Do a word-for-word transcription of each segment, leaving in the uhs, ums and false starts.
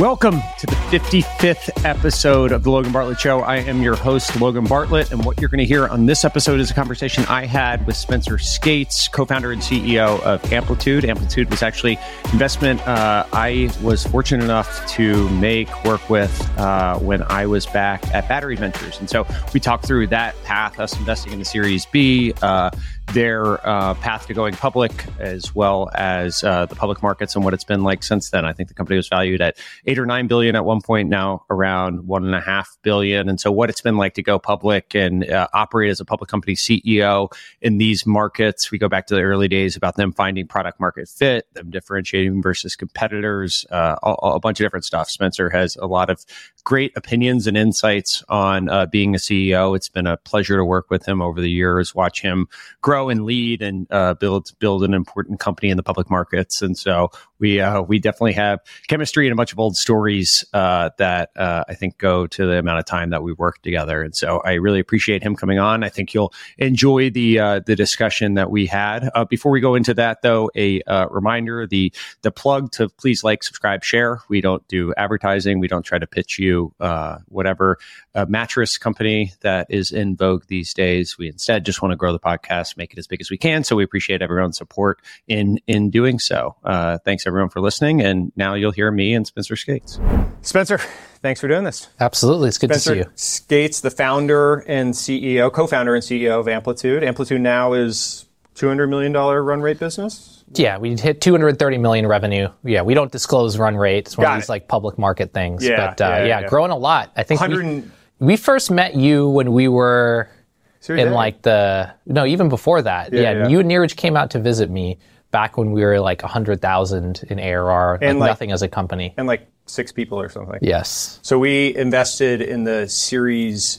Welcome to the fifty-fifth episode of the Logan Bartlett Show. I am your host, Logan Bartlett, and what you're going to hear on this episode is a conversation I had with Spencer Skates, co-founder and C E O of Amplitude. Amplitude was actually investment uh, I was fortunate enough to make, work with uh, when I was back at Battery Ventures. And so we talked through that path, us investing in the Series B, uh, their uh, path to going public, as well as uh, the public markets and what it's been like since then. I think the company was valued at eight or nine billion at one point, now around one and a half billion. And so what it's been like to go public and uh, operate as a public company C E O in these markets. We go back to the early days about them finding product market fit, them differentiating versus competitors, uh, a, a bunch of different stuff. Spencer has a lot of great opinions and insights on uh, being a C E O. It's been a pleasure to work with him over the years, watch him grow and lead and uh, build build an important company in the public markets. And so we uh, we definitely have chemistry and a bunch of old stories uh, that uh, I think go to the amount of time that we worked together. And so I really appreciate him coming on. I think you'll enjoy the uh, the discussion that we had. Uh, before we go into that, though, a uh, reminder, the the plug to please like, subscribe, share. We don't do advertising. We don't try to pitch you uh, whatever uh, mattress company that is in vogue these days. We instead just want to grow the podcast, make it as big as we can. So we appreciate everyone's support in in doing so. Uh, thanks everyone for listening. And now you'll hear me and Spencer Skates. Spencer, thanks for doing this. Absolutely. It's good Spencer to see you. Skates, the founder and C E O, co-founder and C E O of Amplitude. Amplitude now is two hundred million dollars run rate business? Yeah, we hit two hundred thirty million revenue. Yeah, we don't disclose run rate. It's one Got of these it. like public market things. Yeah, but uh, yeah, yeah, yeah. growing a lot. I think one we, hundred we first met you when we were Series in A? like the, no, even before that. Yeah, Yeah, yeah. you and Neeraj came out to visit me back when we were like one hundred thousand in A R R, like, And, like- nothing as a company. and like six people or something. Yes. So we invested in the Series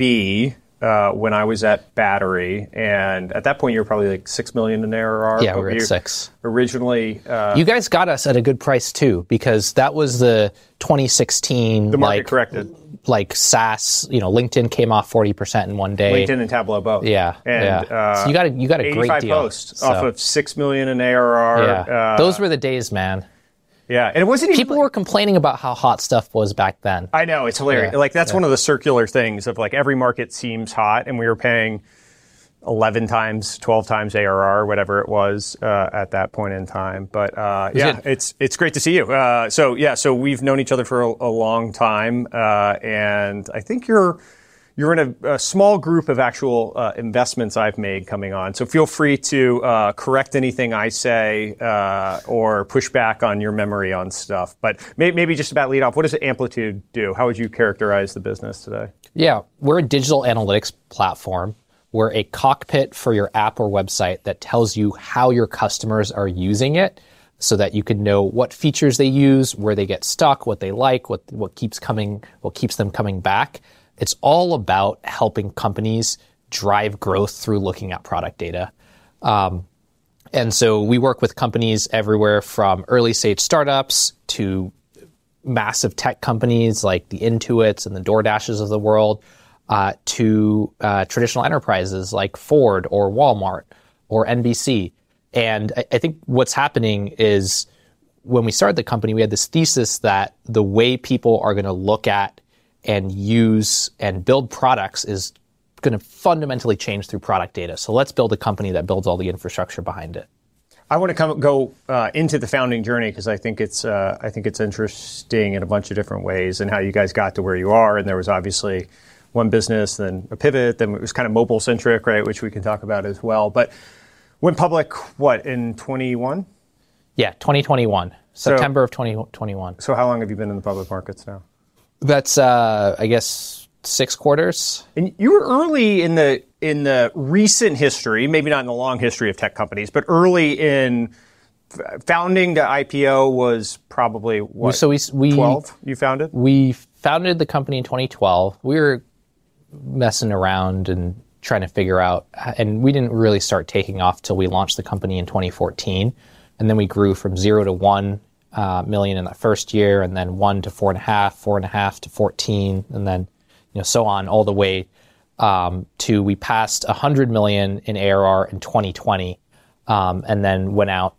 B uh, when I was at Battery, and at that point you were probably like six million in A R R. Yeah, but we were at you six. Originally, uh, You guys got us at a good price too, because that was the twenty sixteen the market like corrected. like SaaS, you know, LinkedIn came off forty percent in one day. LinkedIn and Tableau both. Yeah, and yeah. Uh, So you got a you got a great eighty-five deal. posts So, off of six million in A R R. yeah, Uh, those were the days, man. yeah, and it wasn't even. People were complaining about how hot stuff was back then. I know, it's hilarious. Yeah, Like that's yeah. one of the circular things of like every market seems hot, and we were paying eleven times, twelve times A R R, whatever it was uh, at that point in time. But uh, yeah, good. it's it's great to see you. Uh, so yeah, so we've known each other for a, a long time, uh, and I think you're you're in a, a small group of actual uh, investments I've made coming on. So feel free to uh, correct anything I say uh, or push back on your memory on stuff. But may, maybe just about lead off, what does Amplitude do? How would you characterize the business today? Yeah, we're a digital analytics platform. We're a cockpit for your app or website that tells you how your customers are using it, so that you can know what features they use, where they get stuck, what they like, what what keeps coming, what keeps them coming back. It's all about helping companies drive growth through looking at product data. Um, and so we work with companies everywhere from early stage startups to massive tech companies like the Intuits and the DoorDashes of the world, uh, to uh, traditional enterprises like Ford or Walmart or N B C. And I, I think what's happening is when we started the company, we had this thesis that the way people are going to look at and use and build products is going to fundamentally change through product data. So let's build a company that builds all the infrastructure behind it. I want to come go uh, into the founding journey because I think it's uh, I think it's interesting in a bunch of different ways and how you guys got to where you are. And there was obviously one business, then a pivot, then it was kind of mobile centric, right, which we can talk about as well. But went public, what, in twenty-one? Yeah, twenty twenty-one, So- September of twenty twenty-one. So how long have you been in the public markets now? That's, uh, I guess, six quarters. And you were early in the in the recent history, maybe not in the long history of tech companies, but early in f- founding the I P O was probably what? So we we twelve you founded? we founded the company in twenty twelve. We were messing around and trying to figure out, and we didn't really start taking off till we launched the company in twenty fourteen, and then we grew from zero to one uh, million in that first year, and then one to four and a half, four and a half to fourteen, and then you know so on all the way um, to we passed one hundred million in A R R in twenty twenty, um, and then went out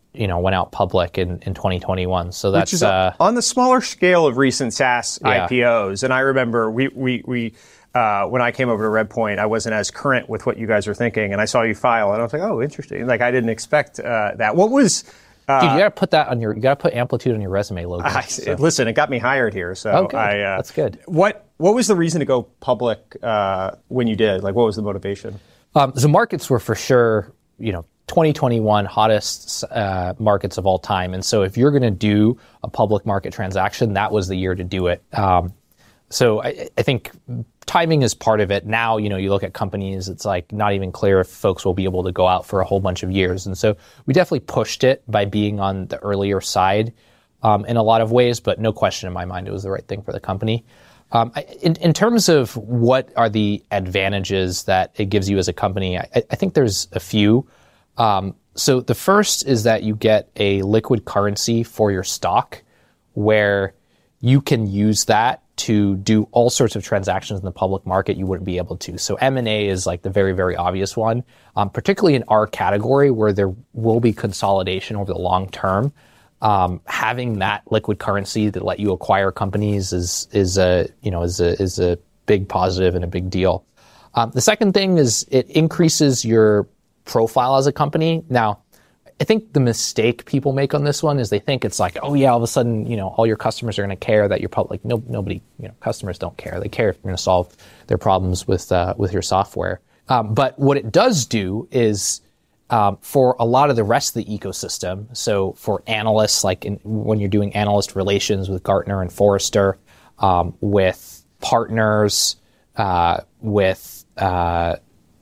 you know, went out public in, in twenty twenty-one. So that's Which is uh, on the smaller scale of recent SaaS yeah. I P Os. And I remember we we we uh, when I came over to Redpoint, I wasn't as current with what you guys were thinking, and I saw you file, and I was like, oh, interesting. Like I didn't expect uh, that. What was Uh, Dude, you gotta put that on your. You gotta put Amplitude on your resume, Logan. I, so. Listen, it got me hired here, so oh, good. I. Uh, That's good. What What was the reason to go public uh, when you did? Like, what was the motivation? Um, the markets were for sure, you know, twenty twenty-one hottest uh, markets of all time, and so if you're going to do a public market transaction, that was the year to do it. Um, so I, I think timing is part of it. Now, you know, you look at companies, it's like not even clear if folks will be able to go out for a whole bunch of years. And so we definitely pushed it by being on the earlier side um, in a lot of ways, but no question in my mind it was the right thing for the company. Um, in, in terms of what are the advantages that it gives you as a company, I, I think there's a few. Um, so the first is that you get a liquid currency for your stock where you can use that to do all sorts of transactions in the public market you wouldn't be able to. So M and A is like the very, very obvious one, um, particularly in our category where there will be consolidation over the long term. Um, having that liquid currency that let you acquire companies is is a you know is a is a big positive and a big deal. Um, the second thing is it increases your profile as a company. Now, I think the mistake people make on this one is they think it's like, oh yeah, all of a sudden, you know, all your customers are going to care that you're public. No, nobody, you know, customers don't care. They care if you're going to solve their problems with uh, with your software. Um, but what it does do is um, for a lot of the rest of the ecosystem. So for analysts, like in, when you're doing analyst relations with Gartner and Forrester, um, with partners, uh, with uh,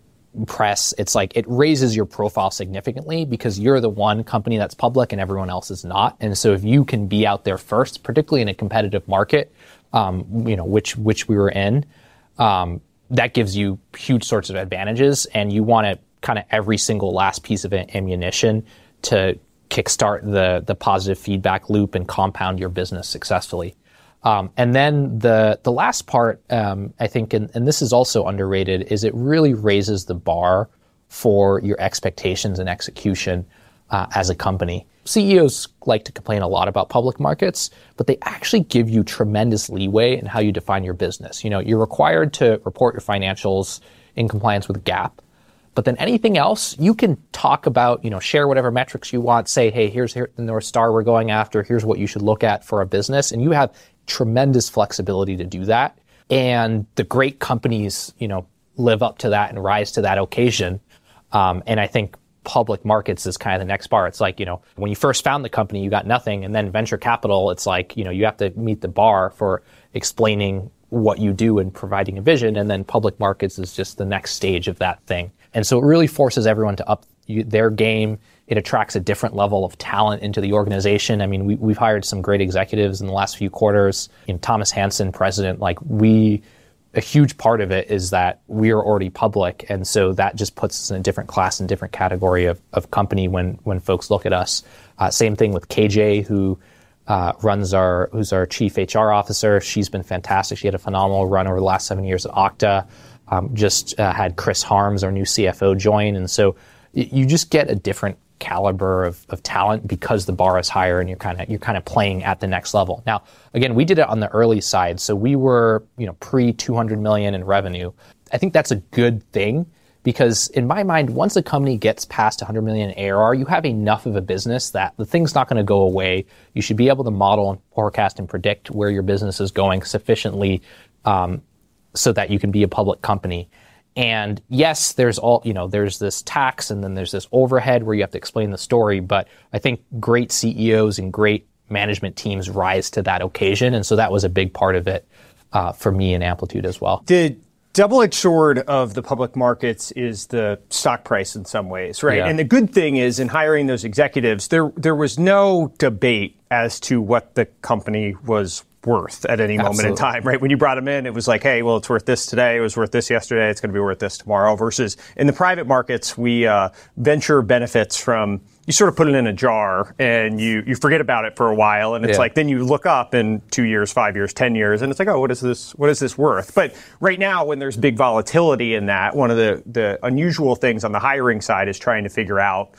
press, it's like it raises your profile significantly because you're the one company that's public and everyone else is not. And so if you can be out there first, particularly in a competitive market, um, you know, which which we were in, um, that gives you huge sorts of advantages. And you want to kind of every single last piece of ammunition to kickstart the the positive feedback loop and compound your business successfully. Um, and then the the last part, um, I think, and, and this is also underrated, is it really raises the bar for your expectations and execution uh, as a company. C E Os like to complain a lot about public markets, but they actually give you tremendous leeway in how you define your business. You know, you're required to report your financials in compliance with GAAP, but then anything else, you can talk about, you know, share whatever metrics you want, say, hey, here's here, the North Star we're going after, here's what you should look at for a business, and you have tremendous flexibility to do that. And the great companies, you know, live up to that and rise to that occasion. Um, and I think public markets is kind of the next bar. It's like, you know, when you first found the company, you got nothing. And then venture capital, it's like, you know, you have to meet the bar for explaining what you do and providing a vision. And then public markets is just the next stage of that thing. And so it really forces everyone to up their game. It attracts a different level of talent into the organization. I mean, we, we've hired some great executives in the last few quarters. You know, Thomas Hansen, president, like we, a huge part of it is that we are already public. And so that just puts us in a different class and different category of, of company when, when folks look at us. Uh, same thing with K J, who uh, runs our, who's our chief H R officer. She's been fantastic. She had a phenomenal run over the last seven years at Okta. Um, just uh, had Chris Harms, our new C F O, join. And so y- you just get a different caliber of, of talent because the bar is higher and you're kind of you're kind of playing at the next level. Now, again, we did it on the early side, so we were you know pre two hundred million in revenue. I think that's a good thing because in my mind, once a company gets past one hundred million in A R R, you have enough of a business that the thing's not going to go away. You should be able to model and forecast and predict where your business is going sufficiently um, so that you can be a public company. And yes, there's all, you know, there's this tax and then there's this overhead where you have to explain the story. But I think great C E Os and great management teams rise to that occasion. And so that was a big part of it uh, for me and Amplitude as well. Did double-edged sword of the public markets is the stock price in some ways, right? Yeah. And the good thing is in hiring those executives, there there was no debate as to what the company was worth at any moment Absolutely. In time, right? When you brought them in, it was like, hey, well, it's worth this today. It was worth this yesterday. It's going to be worth this tomorrow. Versus in the private markets, we uh, venture benefits from, you sort of put it in a jar and you, you forget about it for a while. And it's yeah. like, then you look up in two years, five years, ten years, and it's like, oh, what is this, what is this worth? But right now, when there's big volatility in that, one of the, the unusual things on the hiring side is trying to figure out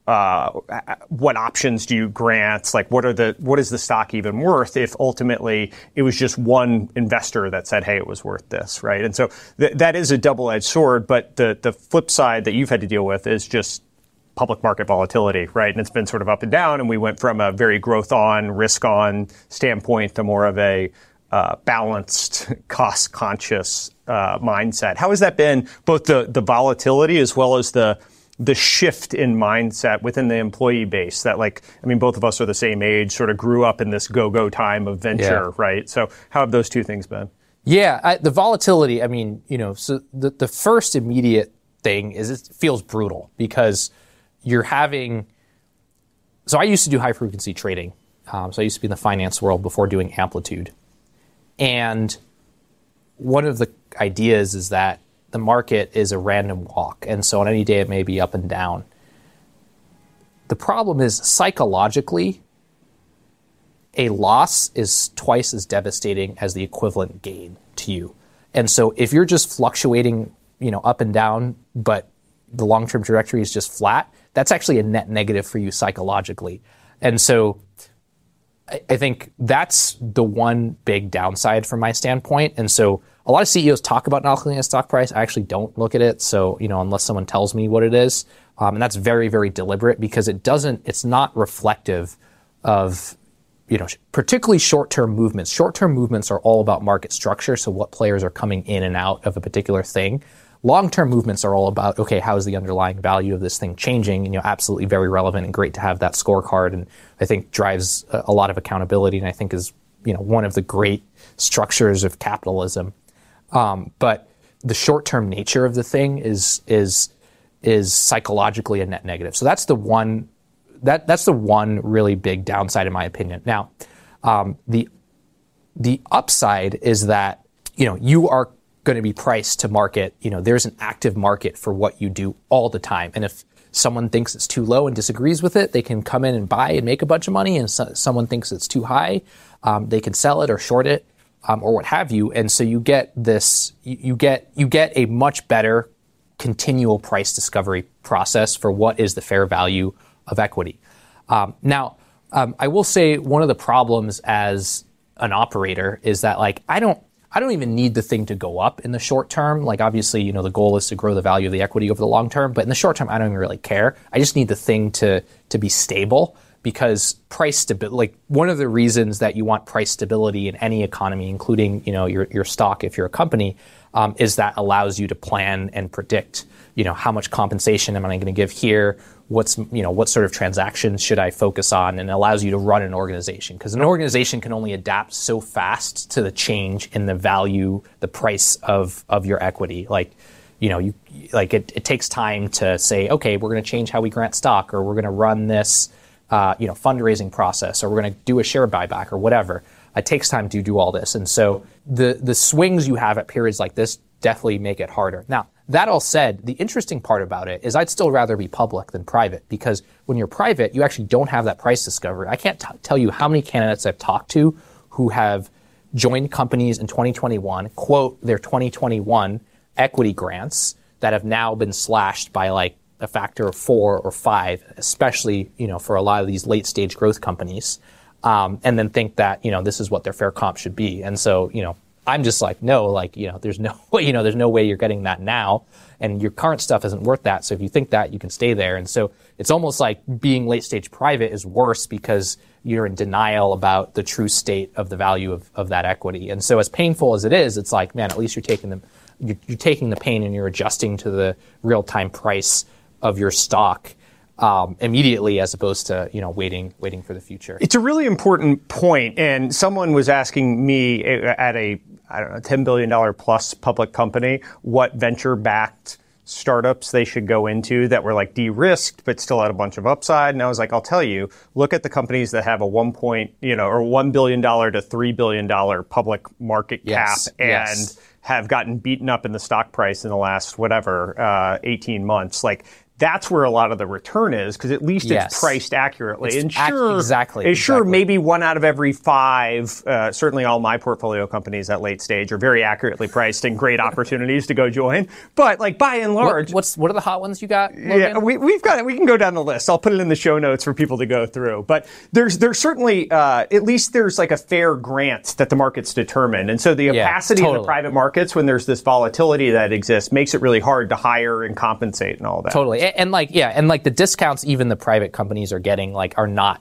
uh, what options do you grant? Like, what are the what is the stock even worth if ultimately it was just one investor that said, hey, it was worth this, right? And so th- that is a double-edged sword. But the the flip side that you've had to deal with is just public market volatility, right? And it's been sort of up and down. And we went from a very growth on, risk on standpoint to more of a uh, balanced, cost conscious uh, mindset. How has that been, both the the volatility as well as the the shift in mindset within the employee base that, like, I mean, both of us are the same age, sort of grew up in this go-go time of venture, yeah. right? So how have those two things been? Yeah, I, the volatility, I mean, you know, so the, the first immediate thing is it feels brutal because you're having, so I used to do high frequency trading. Um, so I used to be in the finance world before doing Amplitude. And one of the ideas is that the market is a random walk, and so on any day it may be up and down. The problem is, psychologically, a loss is twice as devastating as the equivalent gain to you. And so if you're just fluctuating, you know, up and down, but the long-term trajectory is just flat, that's actually a net negative for you psychologically. And so I, I think that's the one big downside from my standpoint. And so a lot of C E Os talk about not looking at stock price. I actually don't look at it. So, you know, unless someone tells me what it is, um, and that's very, very deliberate because it doesn't, it's not reflective of, you know, particularly short-term movements. Short-term movements are all about market structure. So what players are coming in and out of a particular thing. Long-term movements are all about, okay, how is the underlying value of this thing changing? And, you know, absolutely very relevant and great to have that scorecard. And I think drives a, a lot of accountability. And I think is, you know, one of the great structures of capitalism. Um, but the short-term nature of the thing is is is psychologically a net negative. So that's the one that that's the one really big downside in my opinion. Now, um, the the upside is that, you know, you are going to be priced to market. You know, there's an active market for what you do all the time, and if someone thinks it's too low and disagrees with it, they can come in and buy and make a bunch of money. And so, someone thinks it's too high, um, they can sell it or short it. Um, or what have you, and so you get this, you, you get you get a much better continual price discovery process for what is the fair value of equity. Um, now, um, I will say one of the problems as an operator is that, like, I don't I don't even need the thing to go up in the short term. Like, obviously, you know, the goal is to grow the value of the equity over the long term, but in the short term, I don't even really care. I just need the thing to to be stable. Because price stability, like one of the reasons that you want price stability in any economy, including, you know, your your stock if you're a company, um, is that allows you to plan and predict, you know, how much compensation am I going to give here? What's, you know, what sort of transactions should I focus on? And it allows you to run an organization, because an organization can only adapt so fast to the change in the value, the price of of your equity. Like, you know, you like it, it takes time to say, okay, we're going to change how we grant stock, or we're going to run this. Uh, you know, fundraising process, or we're going to do a share buyback or whatever. It takes time to do all this. And so the the swings you have at periods like this definitely make it harder. Now, that all said, the interesting part about it is I'd still rather be public than private, because when you're private, you actually don't have that price discovery. I can't t- tell you how many candidates I've talked to who have joined companies in twenty twenty-one, quote, their twenty twenty-one equity grants that have now been slashed by like a factor of four or five, especially, you know, for a lot of these late stage growth companies, um, and then think that, you know, this is what their fair comp should be. And so, you know, I'm just like, no, like, you know, there's no way, you know, there's no way you're getting that now, and your current stuff isn't worth that. So if you think that, you can stay there. And so it's almost like being late stage private is worse because you're in denial about the true state of the value of, of that equity. And so as painful as it is, it's like, man, at least you're taking them, you're, you're taking the pain and you're adjusting to the real time price of your stock um, immediately, as opposed to, you know, waiting waiting for the future. It's a really important point, and someone was asking me at a I don't know ten billion dollars plus public company what venture-backed startups they should go into that were like de-risked but still had a bunch of upside. And I was like, I'll tell you, look at the companies that have a one point, you know, or one billion dollars to three billion dollars public market cap yes, and yes. have gotten beaten up in the stock price in the last, whatever, uh, eighteen months. Like, that's where a lot of the return is, because at least yes. it's priced accurately. It's and sure, ac- exactly. And sure, exactly. maybe one out of every five, uh, certainly all my portfolio companies at late stage are very accurately priced and great opportunities to go join. But like by and large, what, what's what are the hot ones you got, Logan? Yeah, we, we've got we can go down the list. I'll put it in the show notes for people to go through. But there's there's certainly uh, at least there's like a fair grant that the markets determine, and so the Yeah, opacity totally. of the private markets when there's this volatility that exists makes it really hard to hire and compensate and all that. Totally, and, and like yeah, and like the discounts even the private companies are getting like are not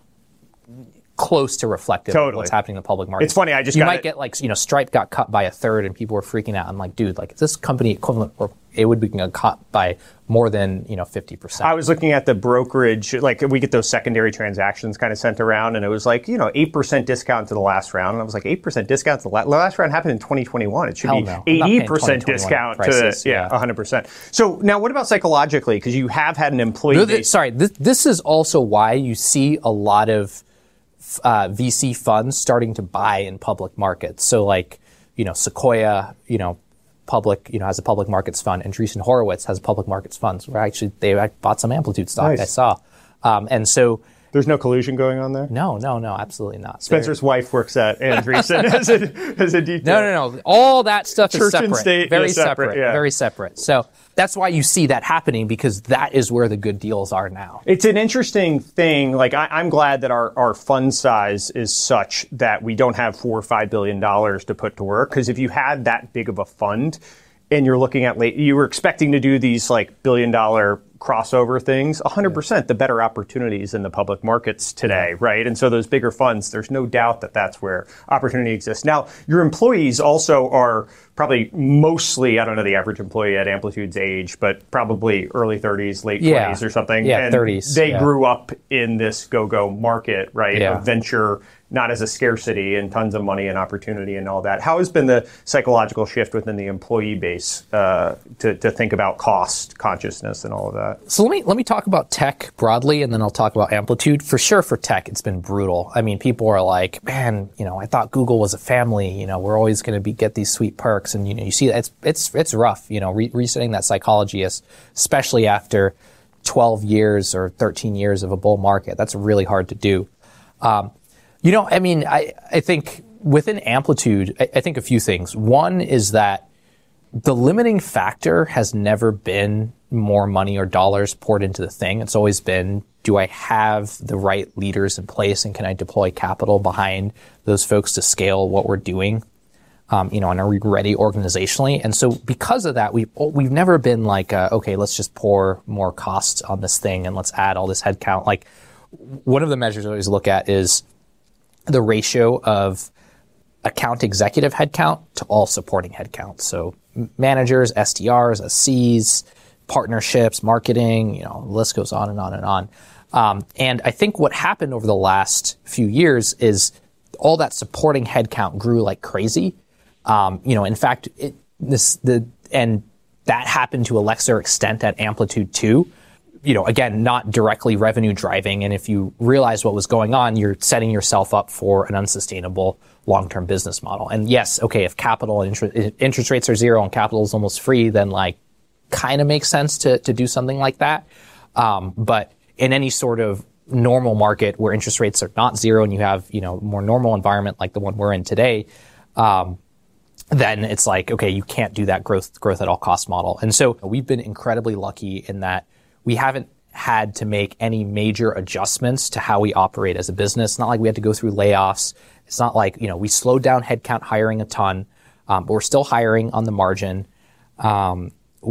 close to reflective Totally. of what's happening in the public market. It's funny, I just you got might it. get like you know Stripe got cut by a third and people were freaking out. I'm like, dude, like this company equivalent or it would be cut by more than you know fifty percent. I was looking at the brokerage, like we get those secondary transactions kind of sent around, and it was like, you know, eight percent discount to the last round. And I was like, eight percent discount to the last, the last round happened in twenty twenty-one. It should Hell be no. I'm not paying eighty percent discount prices, to, yeah, yeah. one hundred percent. So now what about psychologically? Because you have had an employee No, base. th- sorry, this, this is also why you see a lot of uh, V C funds starting to buy in public markets. So like, you know, Sequoia, you know, public, you know, has a public markets fund, and Andreessen Horowitz has a public markets fund. Where actually they I bought some Amplitude stock. Nice. I saw, um, and so There's no collusion going on there? no, no, no, absolutely not. Spencer's wife works at Andreessen as a, as a detail. No, no, no. All that stuff Church is separate. and state, very yeah, separate, separate. yeah. Very separate. So that's why you see that happening, because that is where the good deals are now. It's an interesting thing. Like I, I'm glad that our, our fund size is such that we don't have four or five billion dollars to put to work. Because if you had that big of a fund, and you're looking at late, you were expecting to do these like billion dollar crossover things, one hundred percent the better opportunities in the public markets today, right? And so those bigger funds, there's no doubt that that's where opportunity exists. Now, your employees also are probably mostly, I don't know the average employee at Amplitude's age, but probably early thirties, late Yeah. twenties or something. Yeah, and thirties, They yeah. grew up in this go-go market, right? Yeah. Of venture, not as a scarcity and tons of money and opportunity and all that. How has been the psychological shift within the employee base uh, to, to think about cost consciousness and all of that? So let me let me talk about tech broadly, and then I'll talk about Amplitude. For sure, for tech, it's been brutal. I mean, people are like, man, you know, I thought Google was a family. You know, we're always going to be get these sweet perks, and you know, you see that it's it's it's rough. You know, re- resetting that psychology, is, especially after twelve years or thirteen years of a bull market. That's really hard to do. Um, you know, I mean, I I think within Amplitude, I, I think a few things. One is that the limiting factor has never been more money or dollars poured into the thing. It's always been, do I have the right leaders in place, and can I deploy capital behind those folks to scale what we're doing? Um, you know, and are we ready organizationally? And so because of that, we've, we've never been like, uh, okay, let's just pour more costs on this thing and let's add all this headcount. Like, one of the measures I always look at is the ratio of account executive headcount to all supporting headcount. So managers, S D Rs, S Cs, partnerships, marketing, you know, the list goes on and on and on. Um, and I think what happened over the last few years is all that supporting headcount grew like crazy. Um, you know, in fact, it, this the and that happened to a lesser extent at Amplitude too. You know, again, not directly revenue driving. And if you realize what was going on, you're setting yourself up for an unsustainable long-term business model. And yes, okay, if capital and interest, interest rates are zero and capital is almost free, then like kind of makes sense to to do something like that. Um, but in any sort of normal market where interest rates are not zero and you have, you know, more normal environment like the one we're in today, um, then it's like, okay, you can't do that growth growth at all cost model. And so we've been incredibly lucky in that we haven't had to make any major adjustments to how we operate as a business. It's not like we had to go through layoffs. It's not like, you know, we slowed down headcount hiring a ton, um, but we're still hiring on the margin, um,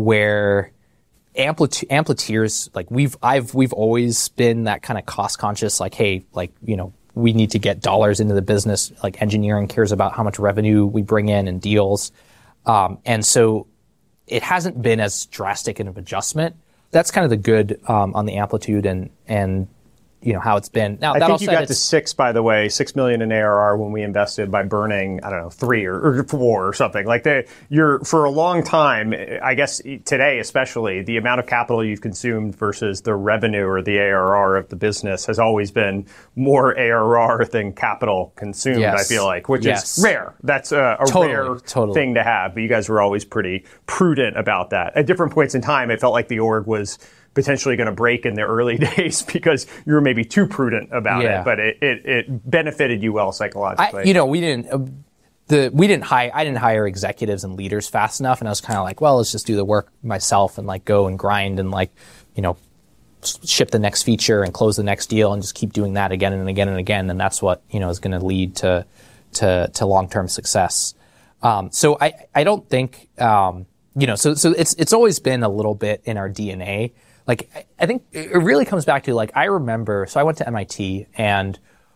where Amplitude, Amplitudeers, like we've, I've, we've always been that kind of cost conscious, like, hey, like, you know, we need to get dollars into the business. Like engineering cares about how much revenue we bring in and deals. Um, and so it hasn't been as drastic an adjustment. That's kind of the good um, on the Amplitude and and you know how it's been. Now I that think all you said, got to six, by the way, six million in A R R when we invested by burning, I don't know, three or, or four or something. Like they, you're for a long time, I guess today especially, the amount of capital you've consumed versus the revenue or the A R R of the business has always been more A R R than capital consumed. Yes. I feel like, which Yes. is rare. That's a, a Totally, rare totally. thing to have. But you guys were always pretty prudent about that. At different points in time, it felt like the org was potentially going to break in the early days because you were maybe too prudent about yeah. it, but it, it, it benefited you well psychologically. I, you know, we didn't, uh, the, we didn't hire, I didn't hire executives and leaders fast enough. And I was kind of like, well, let's just do the work myself and like go and grind and like, you know, ship the next feature and close the next deal and just keep doing that again and again and again. And that's what, you know, is going to lead to, to, to long-term success. Um, so I, I don't think, um, you know, so, so it's, it's always been a little bit in our D N A. Like, I, I think it really comes back to, like, I remember, so I went to M I T and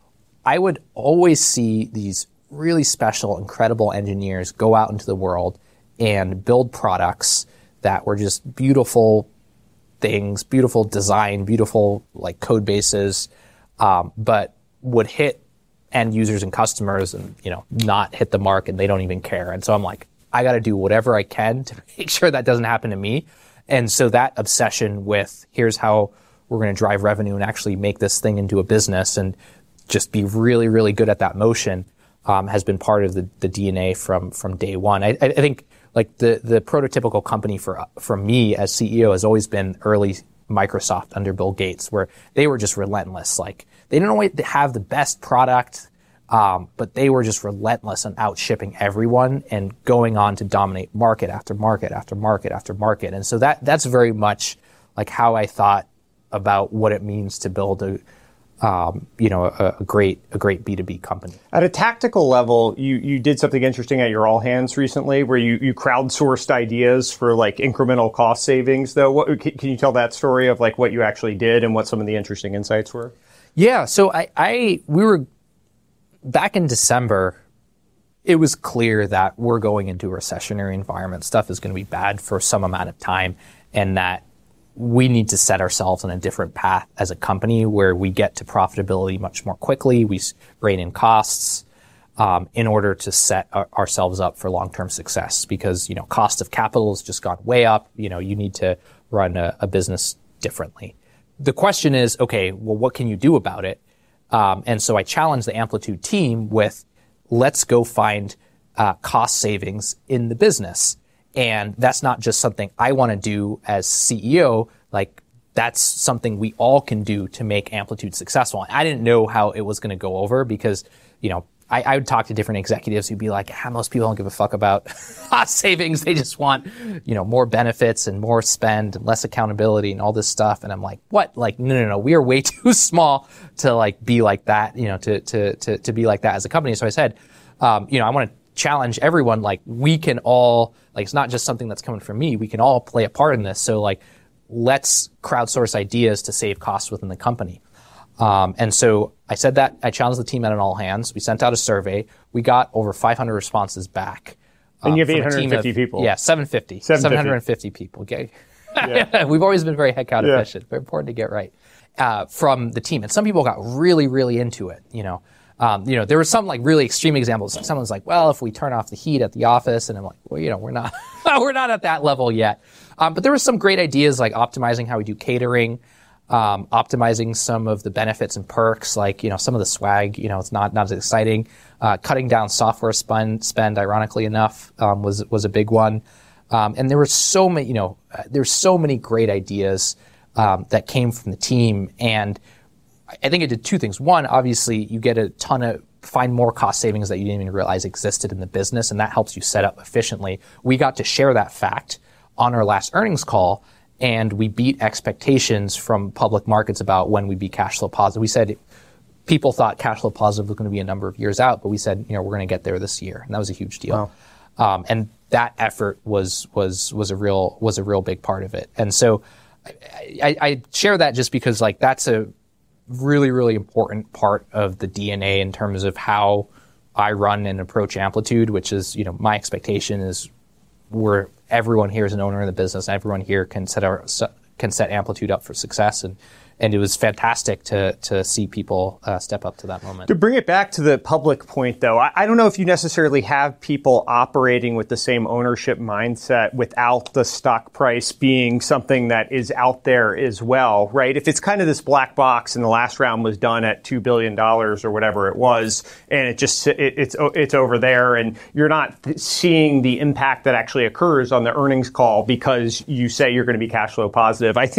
I would always see these really special, incredible engineers go out into the world and build products that were just beautiful things, beautiful design, beautiful like code bases, um, but would hit end users and customers and, you know, not hit the mark and they don't even care. And so I'm like, I got to do whatever I can to make sure that doesn't happen to me. And so that obsession with here's how we're going to drive revenue and actually make this thing into a business and just be really, really good at that motion um, has been part of the, the D N A from from day one. I, I think like the the prototypical company for for me as C E O has always been early Microsoft under Bill Gates, where they were just relentless. Like they didn't always have the best product, um, but they were just relentless on out shipping everyone and going on to dominate market after market after market after market. And so that that's very much like how I thought about what it means to build a Um, you know, a, a great, a great B two B company. At a tactical level, you, you did something interesting at your All Hands recently, where you, you crowdsourced ideas for like incremental cost savings. Though, what, can you tell that story of like what you actually did and what some of the interesting insights were? Yeah, so I, I we were back in December. It was clear that we're going into a recessionary environment. Stuff is going to be bad for some amount of time, and that we need to set ourselves on a different path as a company where we get to profitability much more quickly. We rein in costs um, in order to set our, ourselves up for long-term success because, you know, cost of capital has just gone way up. You know, you need to run a, a business differently. The question is, okay, well, what can you do about it? Um, and so I challenged the Amplitude team with, let's go find uh, cost savings in the business. And that's not just something I want to do as C E O. Like, that's something we all can do to make Amplitude successful. I didn't know how it was going to go over because, you know, I, I would talk to different executives who'd be like, ah, most people don't give a fuck about cost savings. They just want, you know, more benefits and more spend and less accountability and all this stuff. And I'm like, what? Like, no, no, no. We are way too small to like be like that, you know, to, to, to, to be like that as a company. So I said, um, you know, I want to challenge everyone. Like, we can all, like, it's not just something that's coming from me. We can all play a part in this. So like, let's crowdsource ideas to save costs within the company. Um, and so I said that, I challenged the team at an all hands. We sent out a survey. We got over five hundred responses back. And um, you have eight hundred fifty of, people. Yeah, seven hundred fifty. seven hundred fifty people. Okay. Yeah. We've always been very headcount yeah. efficient. Very important to get right. Uh, from the team. And some people got really, really into it, you know. Um, you know, there were some like really extreme examples. Someone's like, well, if we turn off the heat at the office, and I'm like, well, you know, we're not, we're not at that level yet. Um, but there were some great ideas like optimizing how we do catering, um, optimizing some of the benefits and perks, like, you know, some of the swag, you know, it's not, not as exciting. Uh, cutting down software spend, spend ironically enough, um, was, was a big one. Um, and there were so many, you know, uh, there's so many great ideas, um, that came from the team. And I think it did two things. One, obviously, you get a ton of, find more cost savings that you didn't even realize existed in the business, and that helps you set up efficiently. We got to share that fact on our last earnings call, and we beat expectations from public markets about when we'd be cash flow positive. We said people thought cash flow positive was going to be a number of years out, but we said, you know, we're going to get there this year, and that was a huge deal. Wow. Um, and that effort was was was a real was a real big part of it. And so I, I, I share that just because, like, that's a really, really important part of the D N A in terms of how I run and approach Amplitude, which is, you know, my expectation is we're, everyone here is an owner in the business. Everyone here can set our, can set Amplitude up for success. And, and it was fantastic to, to see people uh, step up to that moment. To bring it back to the public point, though, I, I don't know if you necessarily have people operating with the same ownership mindset without the stock price being something that is out there as well, right? If it's kind of this black box and the last round was done at two billion dollars or whatever it was, and it just, it, it's, it's over there and you're not seeing the impact that actually occurs on the earnings call because you say you're going to be cash flow positive. I think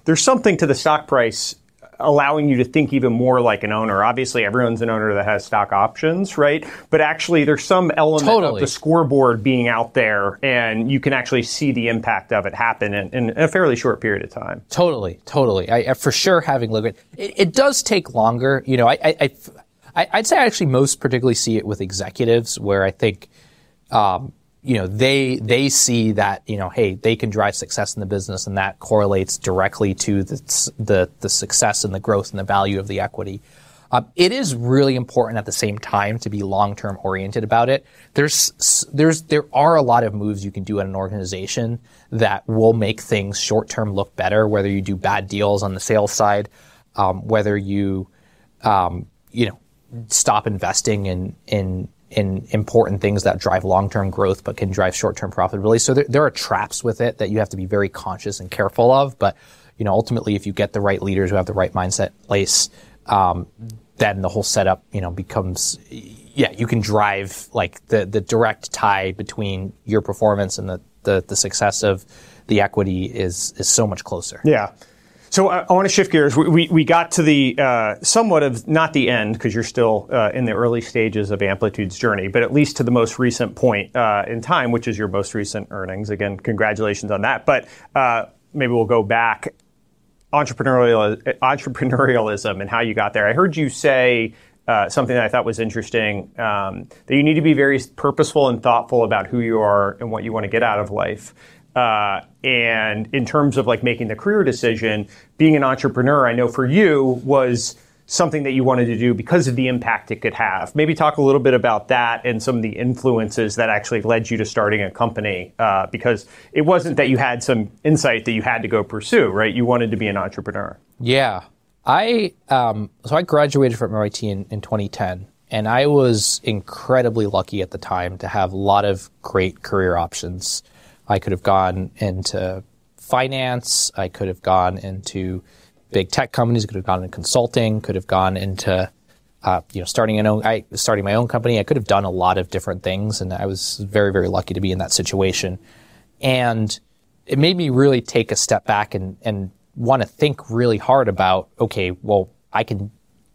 there's something to the stock price allowing you to think even more like an owner. Obviously, everyone's an owner that has stock options, right? But actually, there's some element totally. of the scoreboard being out there, and you can actually see the impact of it happen in, in a fairly short period of time. Totally, totally. I, I, for sure, having liquid, it, it does take longer. You know, I, I, I, I'd say I actually most particularly see it with executives, where I think, um, you know, they they see that, you know, hey, they can drive success in the business, and that correlates directly to the the, the success and the growth and the value of the equity. Um, it is really important at the same time to be long-term oriented about it. There's there's there are a lot of moves you can do at an organization that will make things short-term look better, whether you do bad deals on the sales side, um, whether you um, you know stop investing in in in important things that drive long-term growth but can drive short-term profitability. So there, there are traps with it that you have to be very conscious and careful of. But, you know, ultimately, if you get the right leaders who have the right mindset in place, um, then the whole setup, you know, becomes, yeah, you can drive like the, the direct tie between your performance and the, the, the success of the equity is, is so much closer. Yeah. So I, I want to shift gears. We, we, we got to the uh, somewhat of, not the end, because you're still uh, in the early stages of Amplitude's journey, but at least to the most recent point uh, in time, which is your most recent earnings. Again, congratulations on that. But uh, maybe we'll go back. Entrepreneurial, entrepreneurialism and how you got there. I heard you say uh, something that I thought was interesting, um, that you need to be very purposeful and thoughtful about who you are and what you want to get out of life. Uh, and in terms of like making the career decision, being an entrepreneur, I know for you was something that you wanted to do because of the impact it could have. Maybe talk a little bit about that and some of the influences that actually led you to starting a company, uh, because it wasn't that you had some insight that you had to go pursue, right? You wanted to be an entrepreneur. Yeah. I, um, so I graduated from M I T in, in twenty ten, and I was incredibly lucky at the time to have a lot of great career options. I could have gone into finance. I could have gone into big tech companies. Could have gone into consulting. Could have gone into, uh, you know, starting an own. I starting my own company. I could have done a lot of different things, and I was very, very lucky to be in that situation. And it made me really take a step back and and want to think really hard about, okay, well, I can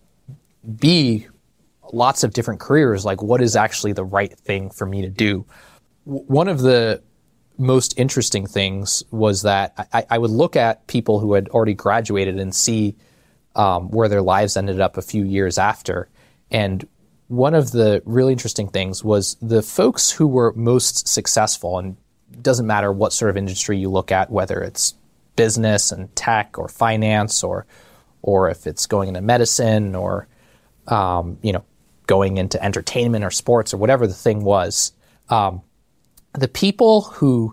be lots of different careers. Like, what is actually the right thing for me to do? W- one of the most interesting things was that I, I would look at people who had already graduated and see um, where their lives ended up a few years after. And one of the really interesting things was the folks who were most successful, and it doesn't matter what sort of industry you look at, whether it's business and tech or finance, or or if it's going into medicine, or um, you know, going into entertainment or sports or whatever the thing was. Um, The people who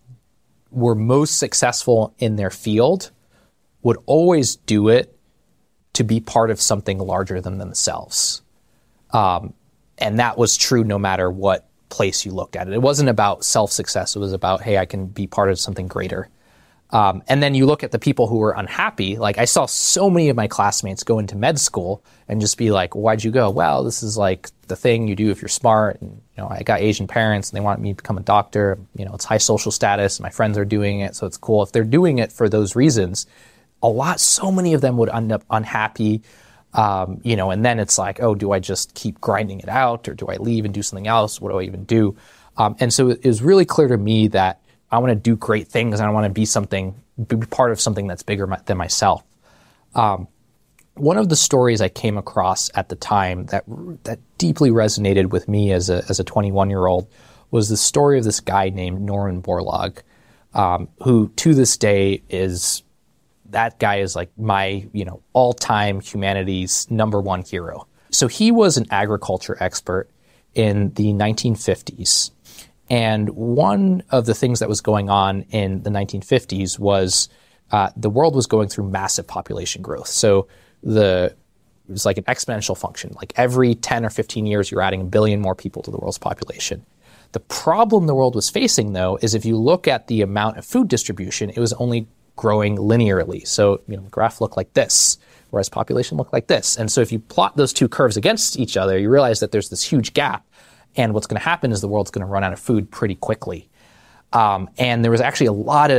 were most successful in their field would always do it to be part of something larger than themselves. Um, and that was true no matter what place you looked at it. It wasn't about self-success. It was about, hey, I can be part of something greater. Um, and then you look at the people who were unhappy. Like, I saw so many of my classmates go into med school and just be like, why'd you go? Well, this is like the thing you do if you're smart. And, you know, I got Asian parents and they wanted me to become a doctor. You know, it's high social status. My friends are doing it, so it's cool. If they're doing it for those reasons, a lot, so many of them would end up unhappy. Um, you know, and then it's like, oh, do I just keep grinding it out, or do I leave and do something else? What do I even do? Um, and so it was really clear to me that I want to do great things, and I want to be something, be part of something that's bigger my, than myself. Um, one of the stories I came across at the time that that deeply resonated with me as a as a twenty-one year old was the story of this guy named Norman Borlaug, um, who to this day is that guy is like my you know all time humanities number one hero. So he was an agriculture expert in the nineteen fifties. And one of the things that was going on in the nineteen fifties was uh, the world was going through massive population growth. So the it was like an exponential function. Like every ten or fifteen years, you're adding a billion more people to the world's population. The problem the world was facing, though, is if you look at the amount of food distribution, it was only growing linearly. So you know, the graph looked like this, whereas population looked like this. And so if you plot those two curves against each other, you realize that there's this huge gap. And what's going to happen is the world's going to run out of food pretty quickly. Um, and there was actually a lot of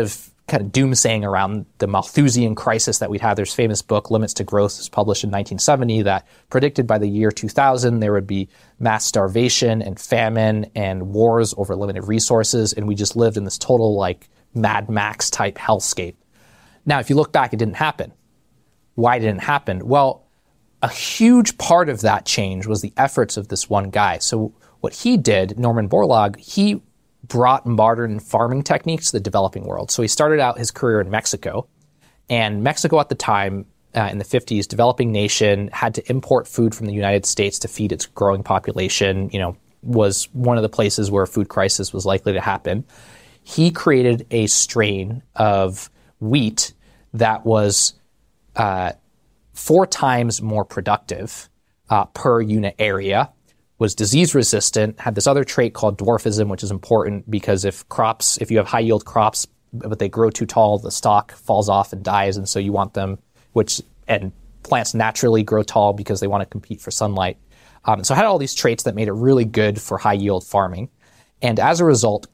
kind of doomsaying around the Malthusian crisis that we'd have. There's a famous book, Limits to Growth, was published in nineteen seventy, that predicted by the year two thousand there would be mass starvation and famine and wars over limited resources, and we just lived in this total like Mad Max type hellscape. Now, if you look back, it didn't happen. Why didn't it happen? Well, a huge part of that change was the efforts of this one guy. So what he did, Norman Borlaug, he brought modern farming techniques to the developing world. So he started out his career in Mexico, and Mexico at the time, uh, in the fifties, developing nation, had to import food from the United States to feed its growing population, you know, was one of the places where a food crisis was likely to happen. He created a strain of wheat that was uh, four times more productive uh, per unit area, was disease resistant, had this other trait called dwarfism, which is important because if crops, if you have high yield crops, but they grow too tall, the stalk falls off and dies. And so you want them, which, and plants naturally grow tall because they want to compete for sunlight. Um, so it had all these traits that made it really good for high yield farming. And as a result,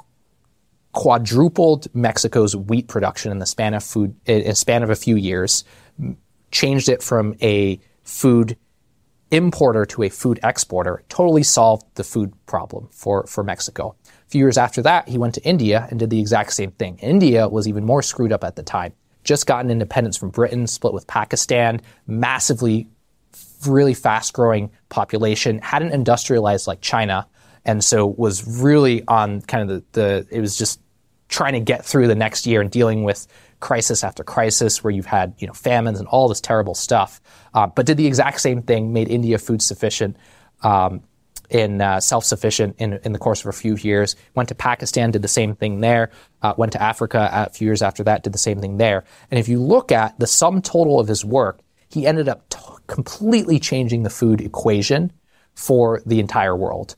quadrupled Mexico's wheat production in the span of food, in a span of a few years, changed it from a food importer to a food exporter, totally solved the food problem for, for Mexico. A few years after that, he went to India and did the exact same thing. India was even more screwed up at the time. Just gotten independence from Britain, split with Pakistan, massively, really fast-growing population, hadn't industrialized like China, and so was really on kind of the, the it was just trying to get through the next year and dealing with crisis after crisis where you've had, you know, famines and all this terrible stuff, uh, but did the exact same thing, made India food sufficient, um, in uh, self-sufficient in, in the course of a few years. Went to Pakistan, did the same thing there. Uh, went to Africa a few years after that, did the same thing there. And if you look at the sum total of his work, he ended up t- completely changing the food equation for the entire world.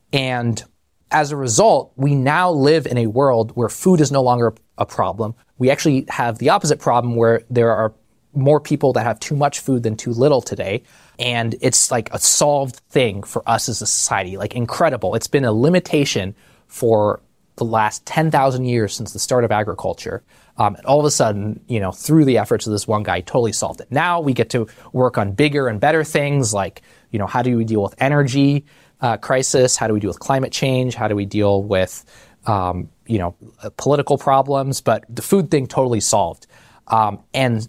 And as a result, we now live in a world where food is no longer a problem. We actually have the opposite problem where there are more people that have too much food than too little today. And it's like a solved thing for us as a society, like incredible. It's been a limitation for the last ten thousand years since the start of agriculture. Um, and all of a sudden, you know, through the efforts of this one guy, totally solved it. Now we get to work on bigger and better things like, you know, how do we deal with energy uh, crisis? How do we deal with climate change? How do we deal with, um, you know, uh, political problems? But the food thing totally solved. Um, and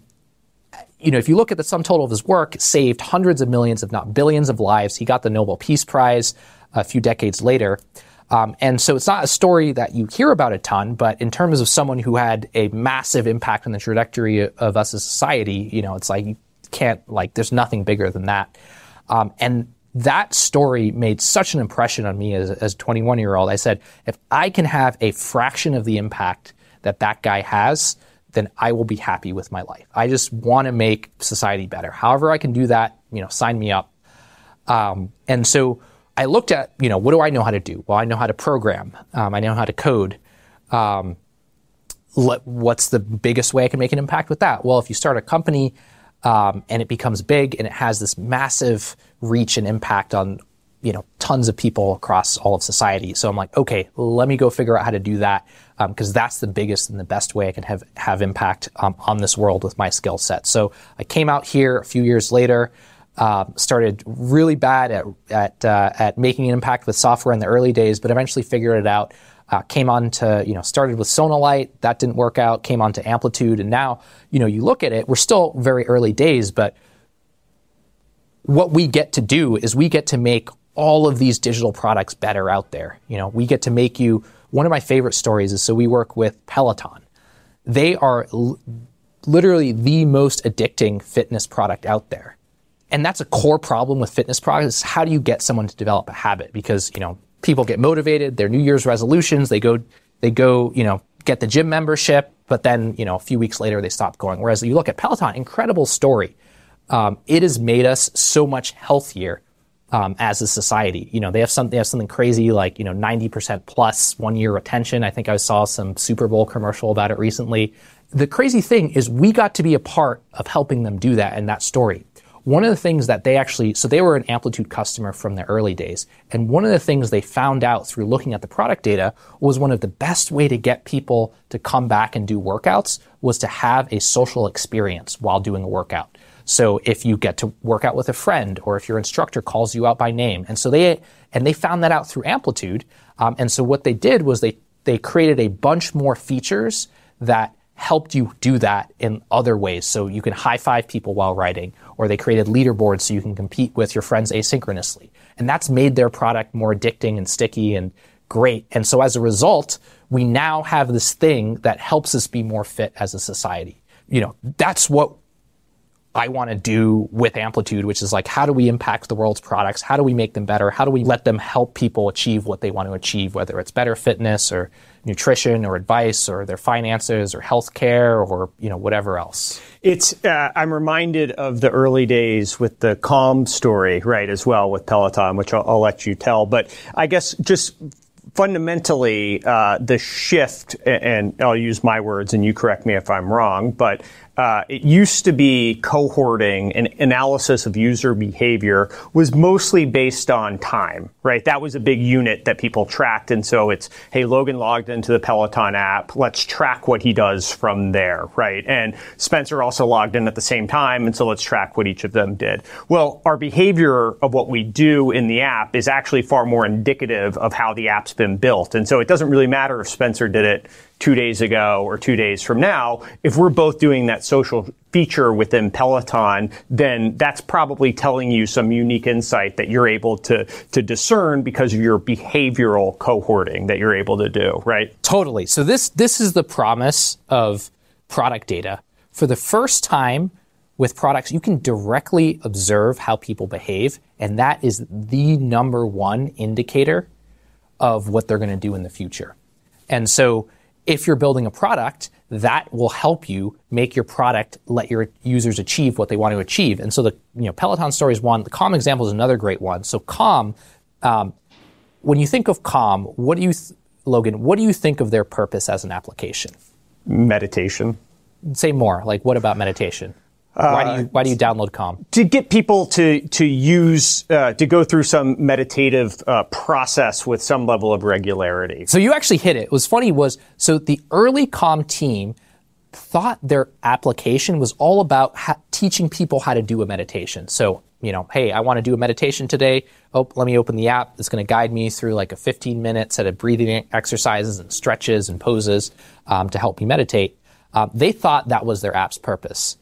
You know, if you look at the sum total of his work, it saved hundreds of millions, if not billions of lives. He got the Nobel Peace Prize a few decades later. Um, and so it's not a story that you hear about a ton, but in terms of someone who had a massive impact on the trajectory of us as a society, you know, it's like you can't, like, there's nothing bigger than that. Um, and that story made such an impression on me as, as a twenty-one-year-old. I said, if I can have a fraction of the impact that that guy has, then I will be happy with my life. I just want to make society better. However I can do that, you know, sign me up. Um, and so I looked at, you know, what do I know how to do? Well, I know how to program. Um, I know how to code. Um, let, what's the biggest way I can make an impact with that? Well, if you start a company um, and it becomes big and it has this massive reach and impact on, you know, tons of people across all of society. So I'm like, okay, let me go figure out how to do that, because um, that's the biggest and the best way I can have, have impact um, on this world with my skill set. So I came out here a few years later, uh, started really bad at at uh, at making an impact with software in the early days, but eventually figured it out. Uh, came on to, you know, started with Sonalight, that didn't work out, came on to Amplitude, and now, you know, you look at it, we're still very early days, but what we get to do is we get to make all of these digital products better out there. You know, we get to make you, one of my favorite stories is, so we work with Peloton. They are l- literally the most addicting fitness product out there. And that's a core problem with fitness products, is how do you get someone to develop a habit? Because, you know, people get motivated, their New Year's resolutions, they go, they go, you know, get the gym membership, but then, you know, a few weeks later they stop going. Whereas you look at Peloton, incredible story. Um, it has made us so much healthier Um, as a society. You know, they have some, they have something crazy like, you know, ninety percent plus one year retention. I think I saw some Super Bowl commercial about it recently. The crazy thing is we got to be a part of helping them do that in that story. one of the things that they actually, so they were an Amplitude customer from the early days. And one of the things they found out through looking at the product data was one of the best way to get people to come back and do workouts was to have a social experience while doing a workout. So if you get to work out with a friend, or if your instructor calls you out by name. And so they, and they found that out through Amplitude. Um, and so what they did was they, they created a bunch more features that helped you do that in other ways. So you can high five people while riding, or they created leaderboards so you can compete with your friends asynchronously. And that's made their product more addicting and sticky and great. And so as a result, we now have this thing that helps us be more fit as a society. You know, that's what I want to do with Amplitude, which is like, how do we impact the world's products? How do we make them better? How do we let them help people achieve what they want to achieve, whether it's better fitness or nutrition or advice or their finances or healthcare or, you know, whatever else? It's, uh, I'm reminded of the early days with the Calm story, right, as well with Peloton, which I'll, I'll let you tell. But I guess just fundamentally, uh, the shift, and I'll use my words and you correct me if I'm wrong, but Uh, it used to be cohorting and analysis of user behavior was mostly based on time, right? That was a big unit that people tracked. And so it's, hey, Logan logged into the Peloton app. Let's track what he does from there, right? And Spencer also logged in at the same time. And so let's track what each of them did. Well, our behavior of what we do in the app is actually far more indicative of how the app's been built. And so it doesn't really matter if Spencer did it two days ago or two days from now. If we're both doing that social feature within Peloton, then that's probably telling you some unique insight that you're able to, to discern because of your behavioral cohorting that you're able to do, right? Totally. So this, this is the promise of product data. For the first time with products, you can directly observe how people behave, and that is the number one indicator of what they're going to do in the future. And so if you're building a product, that will help you make your product let your users achieve what they want to achieve. And so the you know Peloton story is one. The Calm example is another great one. So Calm, um, when you think of Calm, what do you, th- Logan, what do you think of their purpose as an application? Meditation. Say more. Like, what about meditation? Why do you why do you download Calm? To get people to to use uh, to go through some meditative uh, process with some level of regularity. So you actually hit it. It was funny was so the early Calm team thought their application was all about ha- teaching people how to do a meditation. So you know, hey, I want to do a meditation today. Oh, let me open the app. It's going to guide me through like a fifteen minute set of breathing exercises and stretches and poses um, to help me meditate. Uh, they thought that was their app's purpose.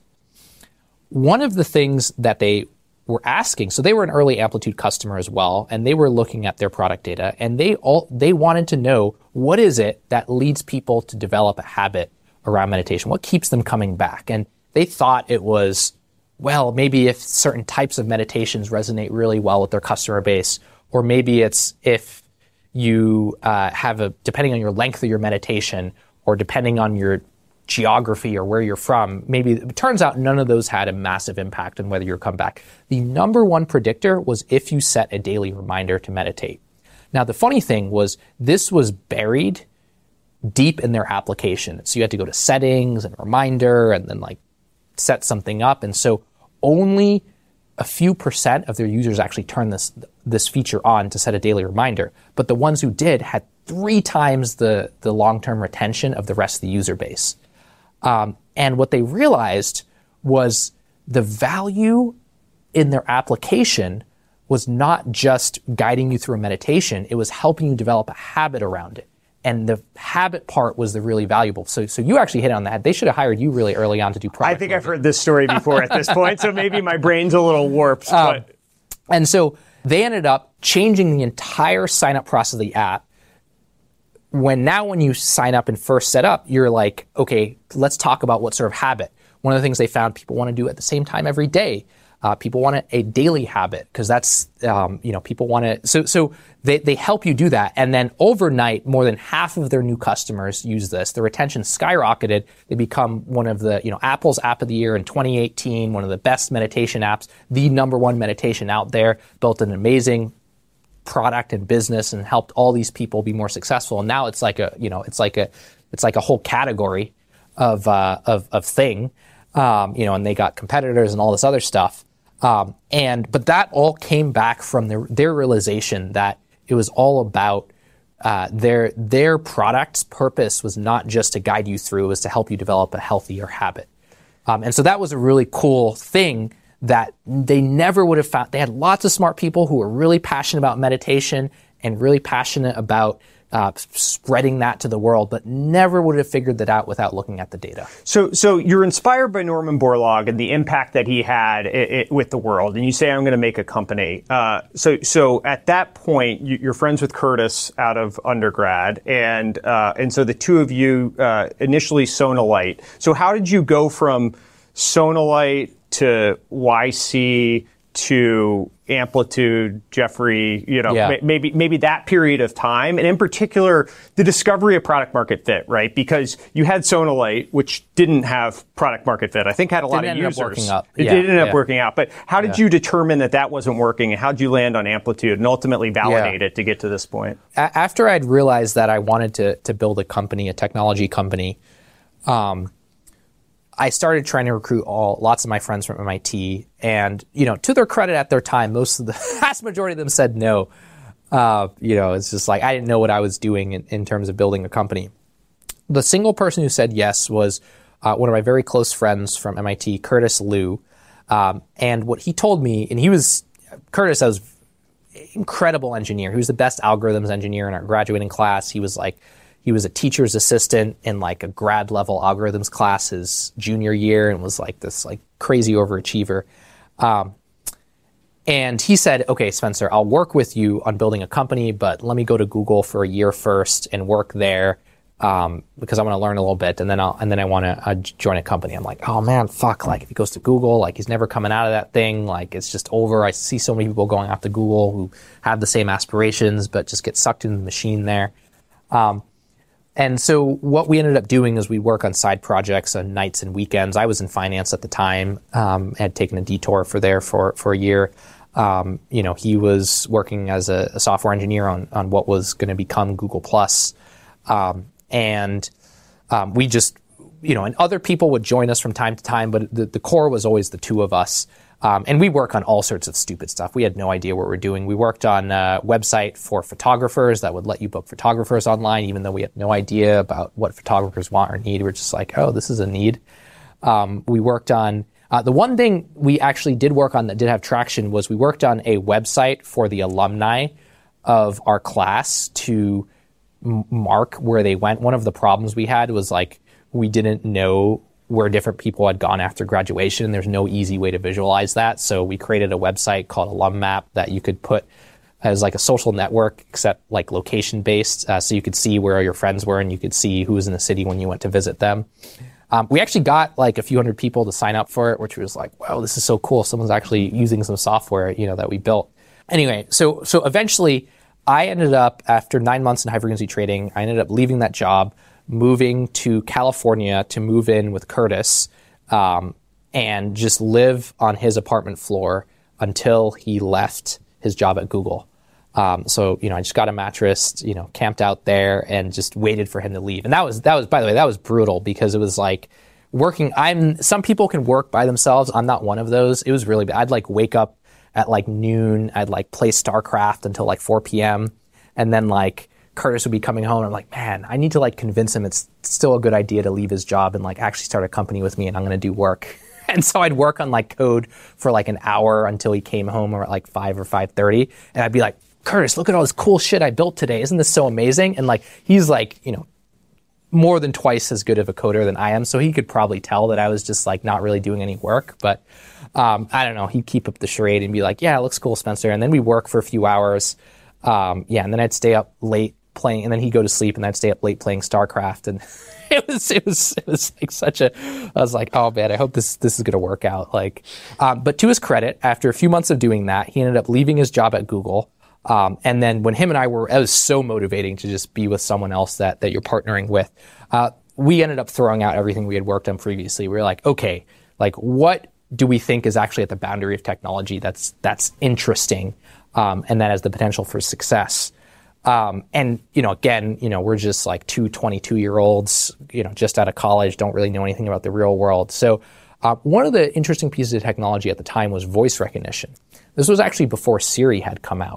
One of the things that they were asking, so they were an early Amplitude customer as well, and they were looking at their product data, and they all they wanted to know what is it that leads people to develop a habit around meditation? What keeps them coming back? And they thought it was, well, maybe if certain types of meditations resonate really well with their customer base, or maybe it's if you uh, have a, depending on your length of your meditation, or depending on your geography or where you're from, maybe it turns out none of those had a massive impact on whether you'll come back. The number one predictor was if you set a daily reminder to meditate. Now, the funny thing was this was buried deep in their application. So you had to go to settings and reminder and then like set something up. And so only a few percent of their users actually turned this, this feature on to set a daily reminder. But the ones who did had three times the, the long-term retention of the rest of the user base. Um, and what they realized was the value in their application was not just guiding you through a meditation, it was helping you develop a habit around it. And the habit part was the really valuable. So so you actually hit on that. They should have hired you really early on to do product. I think I've heard this story before at this point, so maybe my brain's a little warped. Um, but. And so they ended up changing the entire sign-up process of the app. When now when you sign up and first set up, you're like, okay, let's talk about what sort of habit. One of the things they found people want to do at the same time every day. Uh, people want a, a daily habit because that's, um, you know, people want to, so so they, they help you do that. And then overnight, more than half of their new customers use this. The retention skyrocketed. They become one of the, you know, Apple's app of the year in twenty eighteen, one of the best meditation apps, the number one meditation out there, built an amazing product and business and helped all these people be more successful. And now it's like a, you know, it's like a, it's like a whole category of, uh, of, of thing, um, you know, and they got competitors and all this other stuff. Um, and but that all came back from their, their realization that it was all about uh, their their product's purpose was not just to guide you through, it was to help you develop a healthier habit. Um, and so that was a really cool thing that they never would have found. They had lots of smart people who were really passionate about meditation and really passionate about uh, spreading that to the world, but never would have figured that out without looking at the data. So, so you're inspired by Norman Borlaug and the impact that he had it, it, with the world, and you say, "I'm going to make a company." Uh, so, so at that point, you, you're friends with Curtis out of undergrad, and uh, and so the two of you uh, initially Sonalite. So, how did you go from Sonalite to Y C to Amplitude, Jeffrey, you know, yeah. maybe maybe that period of time, and in particular, the discovery of product market fit, right? Because you had Sonalite, which didn't have product market fit. I think had a lot didn't of end users. Up working up. It yeah, did end up yeah. working out. But how did yeah. you determine that that wasn't working, and how did you land on Amplitude and ultimately validate yeah. it to get to this point? A- after I'd realized that I wanted to to build a company, a technology company, um, I started trying to recruit all lots of my friends from M I T, and you know, to their credit, at their time, most of the vast majority of them said no. Uh, you know, it's just like I didn't know what I was doing in, in terms of building a company. The single person who said yes was uh, one of my very close friends from M I T, Curtis Liu, um, and what he told me, and he was Curtis, I was incredible engineer. He was the best algorithms engineer in our graduating class. He was like. He was a teacher's assistant in like a grad level algorithms class his junior year and was like this like crazy overachiever. Um, and he said, okay, Spencer, I'll work with you on building a company, but let me go to Google for a year first and work there um, because I want to learn a little bit. And then I'll, and then I want to uh, join a company. I'm like, oh man, fuck. Like if he goes to Google, like he's never coming out of that thing. Like it's just over. I see so many people going after Google who have the same aspirations, but just get sucked into the machine there. Um, And so what we ended up doing is we work on side projects on nights and weekends. I was in finance at the time, um, had taken a detour for there for, for a year. Um, you know, he was working as a, a software engineer on, on what was going to become Google Plus. Um, and um, we just, you know, and other people would join us from time to time, but the, the core was always the two of us. Um, and we work on all sorts of stupid stuff. We had no idea what we were doing. We worked on a website for photographers that would let you book photographers online, even though we had no idea about what photographers want or need. We're just like, oh, this is a need. Um, we worked on, uh, the one thing we actually did work on that did have traction was we worked on a website for the alumni of our class to m- mark where they went. One of the problems we had was like, we didn't know where different people had gone after graduation. There's no easy way to visualize that. So we created a website called Alum Map that you could put as like a social network, except like location based. Uh, so you could see where your friends were and you could see who was in the city when you went to visit them. Um, we actually got like a few hundred people to sign up for it, which was like, wow, this is so cool. Someone's actually using some software, you know, that we built. Anyway, so, so eventually I ended up, after nine months in high frequency trading, I ended up leaving that job, moving to California to move in with Curtis um, and just live on his apartment floor until he left his job at Google. Um, so, you know, I just got a mattress, you know, camped out there and just waited for him to leave. And that was, that was, by the way, that was brutal because it was like working. I'm, some people can work by themselves. I'm not one of those. It was really bad. I'd like wake up at like noon. I'd like play StarCraft until like four p.m. And then like, Curtis would be coming home and I'm like, man, I need to like convince him it's still a good idea to leave his job and like actually start a company with me and I'm going to do work. And so I'd work on like code for like an hour until he came home or at like five or five thirty. And I'd be like, Curtis, look at all this cool shit I built today. Isn't this so amazing? And like, he's like, you know, more than twice as good of a coder than I am. So he could probably tell that I was just like not really doing any work. But um, I don't know, he'd keep up the charade and be like, yeah, it looks cool, Spencer. And then we work for a few hours. Um, yeah, and then I'd stay up late playing, and then he'd go to sleep, and I'd stay up late playing StarCraft, and it was it was it was like such a. I was like, oh man, I hope this this is gonna work out. Like, um, but to his credit, after a few months of doing that, he ended up leaving his job at Google, um, and then when him and I were, it was so motivating to just be with someone else that that you're partnering with. Uh, we ended up throwing out everything we had worked on previously. We were like, okay, like what do we think is actually at the boundary of technology that's that's interesting, um, and that has the potential for success. Um, and, you know, again, you know, we're just like two twenty-two year olds, you know, just out of college, don't really know anything about the real world. So, Uh, one of the interesting pieces of technology at the time was voice recognition. This was actually before Siri had come out.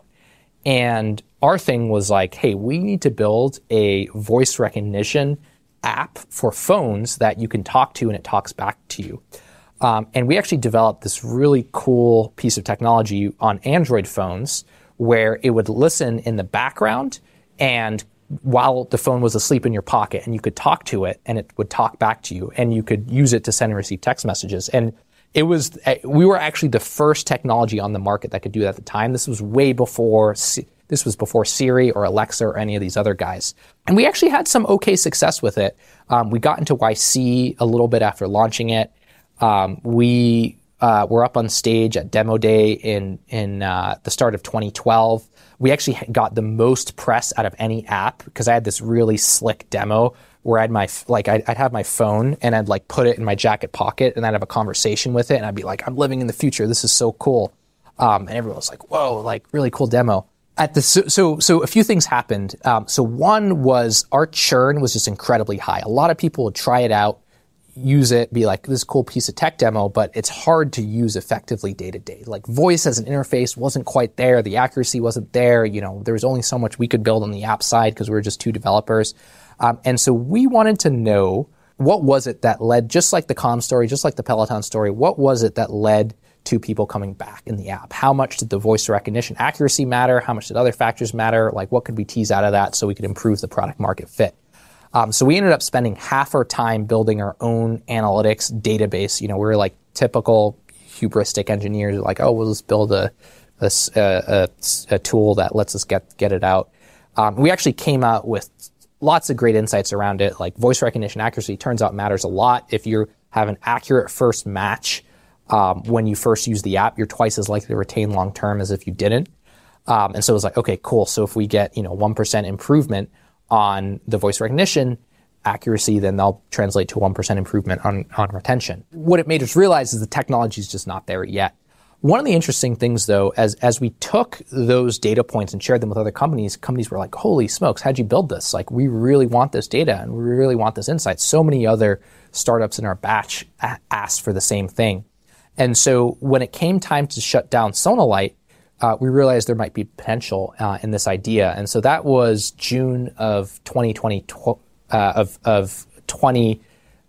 And our thing was like, hey, we need to build a voice recognition app for phones that you can talk to and it talks back to you. Um, and we actually developed this really cool piece of technology on Android phones where it would listen in the background and while the phone was asleep in your pocket, and you could talk to it and it would talk back to you and you could use it to send and receive text messages. And it was, we were actually the first technology on the market that could do that at the time. This was way before, this was before Siri or Alexa or any of these other guys. And we actually had some okay success with it. Um, we got into Y C a little bit after launching it. Um, we uh, were up on stage at Demo Day in, in uh, the start of twenty twelve. We actually got the most press out of any app because I had this really slick demo where I'd my like I'd, I'd have my phone and I'd like put it in my jacket pocket and I'd have a conversation with it and I'd be like, I'm living in the future. This is so cool. Um, and everyone was like, whoa, like really cool demo. At the so so, so a few things happened. Um, so one was our churn was just incredibly high. A lot of people would try it out, use it, be like, this cool piece of tech demo, but it's hard to use effectively day to day. Like voice as an interface wasn't quite there. The accuracy wasn't there. You know, there was only so much we could build on the app side because we were just two developers. Um, and so we wanted to know what was it that led, just like the Calm story, just like the Peloton story, what was it that led to people coming back in the app? How much did the voice recognition accuracy matter? How much did other factors matter? Like what could we tease out of that so we could improve the product market fit? Um, so we ended up spending half our time building our own analytics database. You know, we were like typical hubristic engineers, like, oh, we'll just build a a, a, a tool that lets us get get it out. Um, we actually came out with lots of great insights around it, like voice recognition accuracy. Turns out matters a lot. If you have an accurate first match um, when you first use the app, you're twice as likely to retain long term as if you didn't. Um, and so it was like, okay, cool. So if we get you know one percent improvement on the voice recognition accuracy, then they'll translate to one percent improvement on, on retention. What it made us realize is the technology is just not there yet. One of the interesting things, though, as as we took those data points and shared them with other companies, companies were like, holy smokes, how'd you build this? Like, we really want this data and we really want this insight. So many other startups in our batch a- asked for the same thing. And so when it came time to shut down Sonalight, Uh, we realized there might be potential uh, in this idea, and so that was June of twenty twenty uh, of of twenty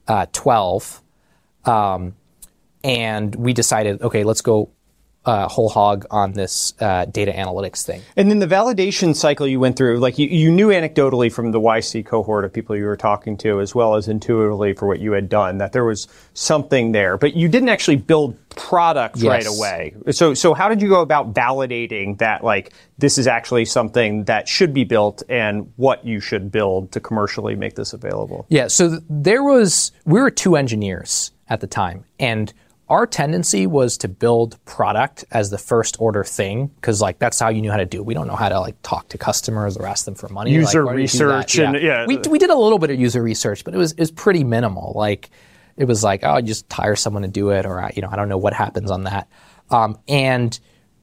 twelve, um, and we decided, okay, let's go uh, whole hog on this uh, data analytics thing. And then the validation cycle you went through, like you, you knew anecdotally from the Y C cohort of people you were talking to, as well as intuitively for what you had done, that there was something there, but you didn't actually build product yes. right away. So, so how did you go about validating that, like, this is actually something that should be built and what you should build to commercially make this available? Yeah. So th- there was, we were two engineers at the time, and our tendency was to build product as the first order thing, because like that's how you knew how to do it. We don't know how to like talk to customers or ask them for money. User like, research and yeah. We we did a little bit of user research, but it was it was pretty minimal. Like it was like, oh, just hire someone to do it, or you know, I don't know what happens on that. Um, and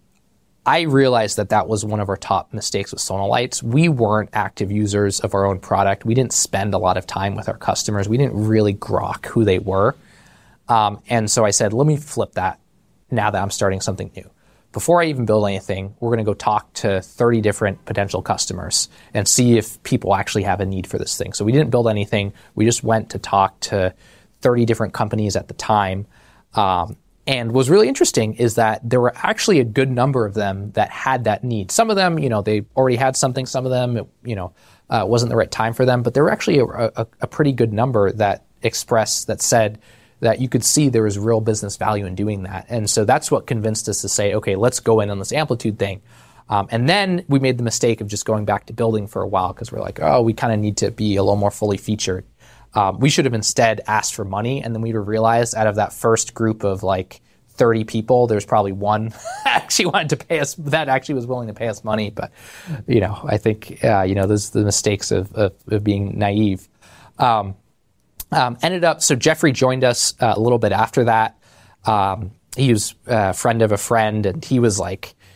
I realized that that was one of our top mistakes with Sonalights. We weren't active users of our own product. We didn't spend a lot of time with our customers. We didn't really grok who they were. Um, and so I said, let me flip that now that I'm starting something new. Before I even build anything, we're going to go talk to thirty different potential customers and see if people actually have a need for this thing. So we didn't build anything. We just went to talk to thirty different companies at the time. Um, and what's really interesting is that there were actually a good number of them that had that need. Some of them, you know, they already had something. Some of them, it, you know, uh, wasn't the right time for them. But there were actually a, a, a pretty good number that expressed, that said, that you could see there was real business value in doing that. And so that's what convinced us to say, okay, let's go in on this Amplitude thing. Um, and then we made the mistake of just going back to building for a while because we're like, oh, we kind of need to be a little more fully featured. Um, we should have instead asked for money. And then we realized out of that first group of like thirty people, there's probably one actually wanted to pay us, that actually was willing to pay us money. But, you know, I think, uh, you know, those are the mistakes of, of, of being naive. Um, Um, ended up, so Jeffrey joined us uh, a little bit after that. Um, he was a friend of a friend, and he was like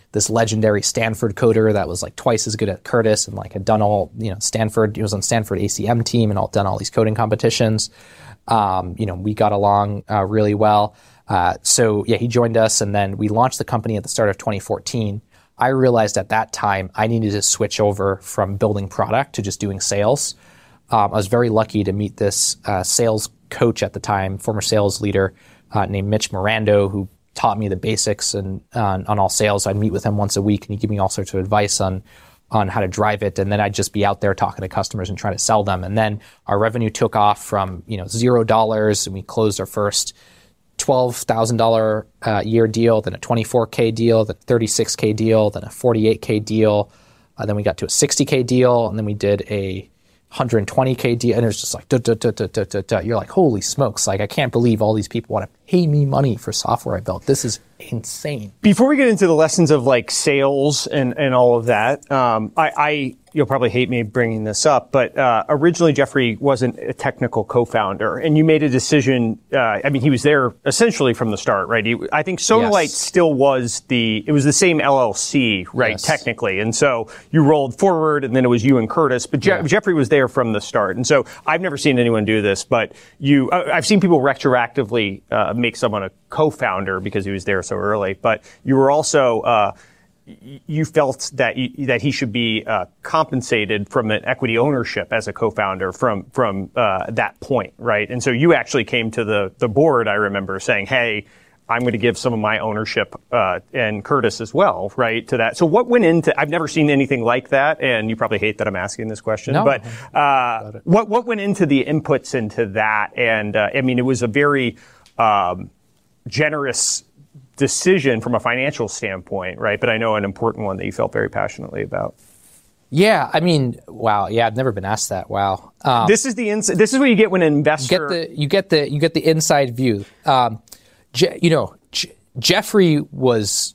this legendary Stanford coder that was like twice as good at Curtis and like had done all, you know, Stanford, he was on Stanford A C M team and all done all these coding competitions. Um, you know, we got along uh, really well. Uh, so yeah, he joined us, and then we launched the company at the start of twenty fourteen. I realized at that time I needed to switch over from building product to just doing sales. Um, I was very lucky to meet this uh, sales coach at the time, former sales leader uh, named Mitch Mirando, who taught me the basics and uh, on all sales. I'd meet with him once a week, and he'd give me all sorts of advice on on how to drive it. And then I'd just be out there talking to customers and trying to sell them. And then our revenue took off from you know zero dollars, and we closed our first twelve thousand dollars a year deal, then a twenty-four K deal, then a thirty-six K deal, then a forty-eight K deal. Uh, then we got to a sixty K deal, and then we did a one hundred twenty K deal, and it was just like, duh, duh, duh, duh, duh, duh, duh. You're like, holy smokes, like I can't believe all these people want to pay me money for software I built. This is insane. Before we get into the lessons of like sales and, and all of that, um, I, I you'll probably hate me bringing this up, but uh, originally Jeffrey wasn't a technical co-founder, and you made a decision. Uh, I mean, he was there essentially from the start, right? He, I think Sonalight yes. still was the, it was the same L L C, right? Yes. Technically. And so you rolled forward, and then it was you and Curtis, but Je- yeah. Jeffrey was there from the start. And so I've never seen anyone do this, but you, uh, I've seen people retroactively uh, make someone a co-founder because he was there so early, but you were also, uh, you felt that you, that he should be uh, compensated from an equity ownership as a co-founder from from uh, that point, right? And so you actually came to the the board, I remember, saying, "Hey, I'm going to give some of my ownership uh, and Curtis as well, right?" To that. So what went into? I've never seen anything like that, and you probably hate that I'm asking this question, no. but uh, what what went into the inputs into that? And uh, I mean, it was a very um, generous decision from a financial standpoint, right? But I know an important one that you felt very passionately about. Yeah, I mean, wow. Yeah, I've never been asked that. Wow. Um, this is the ins- This is what you get when an investor. You get the you get the you get the inside view. Um, Je- you know, Je- Jeffrey was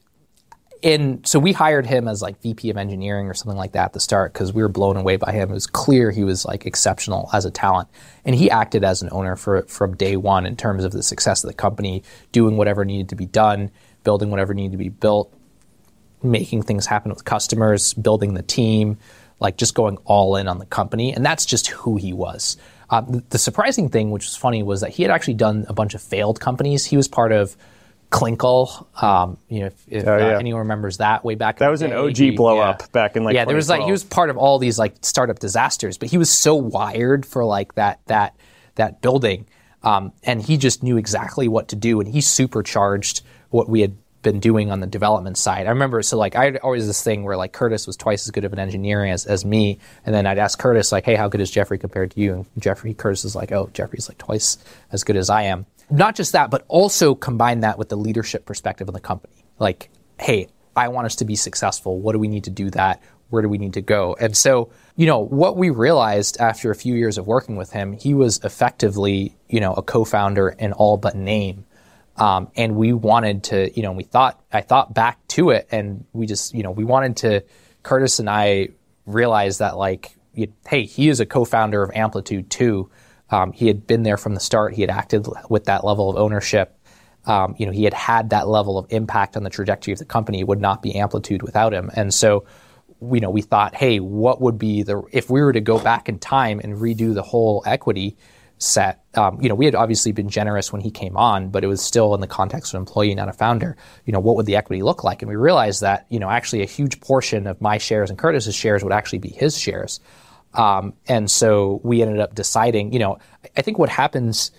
in. So we hired him as like V P of engineering or something like that at the start because we were blown away by him. It was clear he was like exceptional as a talent, and he acted as an owner for from day one in terms of the success of the company, doing whatever needed to be done, building whatever needed to be built, making things happen with customers, building the team, like just going all in on the company. And that's just who he was. Uh, the, the surprising thing, which was funny, was that he had actually done a bunch of failed companies. He was part of Klinkle, um, you know, if, if oh, yeah. uh, anyone remembers that way back. That was an O G blow yeah. up back in like yeah. There was like he was part of all these like startup disasters, but he was so wired for like that that that building, um, and he just knew exactly what to do, and he supercharged what we had been doing on the development side. I remember, so like I had always this thing where like Curtis was twice as good of an engineer as, as me, and then I'd ask Curtis like, hey, how good is Jeffrey compared to you? And Jeffrey, Curtis is like, oh, Jeffrey's like twice as good as I am. Not just that, but also combine that with the leadership perspective of the company. Like, hey, I want us to be successful. What do we need to do that? Where do we need to go? And so, you know, what we realized after a few years of working with him, he was effectively, you know, a co-founder in all but name. Um, and we wanted to, you know, we thought, I thought back to it, and we just, you know, we wanted to, Curtis and I realized that like, you, hey, he is a co-founder of Amplitude too. Um, he had been there from the start. He had acted with that level of ownership. Um, you know, he had had that level of impact on the trajectory of the company. It would not be Amplitude without him. And so, you know, we thought, hey, what would be the, if we were to go back in time and redo the whole equity set, um, you know, we had obviously been generous when he came on, but it was still in the context of an employee, not a founder. You know, what would the equity look like? And we realized that, you know, actually a huge portion of my shares and Curtis's shares would actually be his shares. Um, and so we ended up deciding, you know, I think what happens,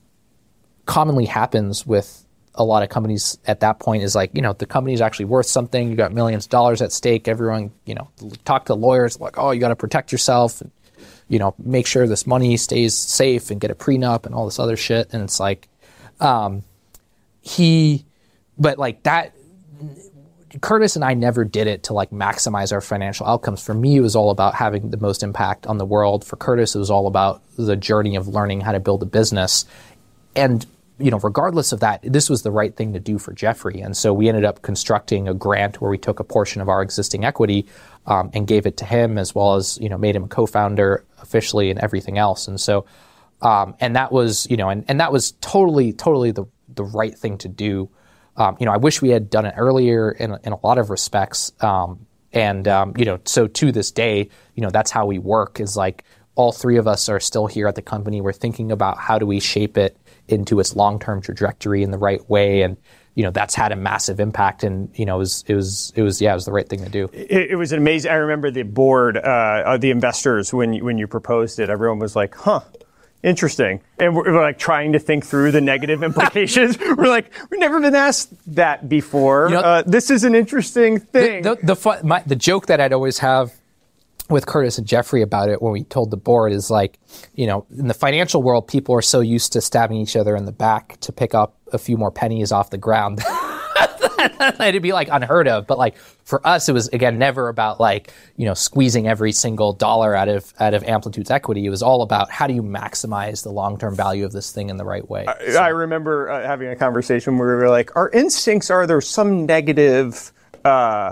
commonly happens with a lot of companies at that point is like, you know, the company's actually worth something. You got millions of dollars at stake. Everyone, you know, talk to lawyers like, oh, you got to protect yourself and, you know, make sure this money stays safe and get a prenup and all this other shit. And it's like, um, he, but like that, Curtis and I never did it to like maximize our financial outcomes. For me, it was all about having the most impact on the world. For Curtis, it was all about the journey of learning how to build a business. And, you know, regardless of that, this was the right thing to do for Jeffrey. And so we ended up constructing a grant where we took a portion of our existing equity um, and gave it to him, as well as, you know, made him a co-founder officially and everything else. And so, um, and that was, you know, and, and that was totally, totally the, the right thing to do. Um, you know, I wish we had done it earlier in, in a lot of respects. Um, and, um, you know, so to this day, you know, that's how we work is like all three of us are still here at the company. We're thinking about how do we shape it into its long-term trajectory in the right way. And, you know, that's had a massive impact, and you know, it was, it was, it was, yeah, it was the right thing to do. It, it was amazing. I remember the board, uh, the investors, when you, when you proposed it, everyone was like, "Huh, interesting," and we're, we're like trying to think through the negative implications. We're like, we've never been asked that before. You know, uh, this is an interesting thing. The the, the, fun, my, the joke that I'd always have with Curtis and Jeffrey about it when we told the board is like, you know, in the financial world, people are so used to stabbing each other in the back to pick up a few more pennies off the ground. It'd be like unheard of. But like for us, it was, again, never about like, you know, squeezing every single dollar out of out of Amplitude's equity. It was all about how do you maximize the long-term value of this thing in the right way. I, so. I remember uh, having a conversation where we were like, our instincts are there some negative uh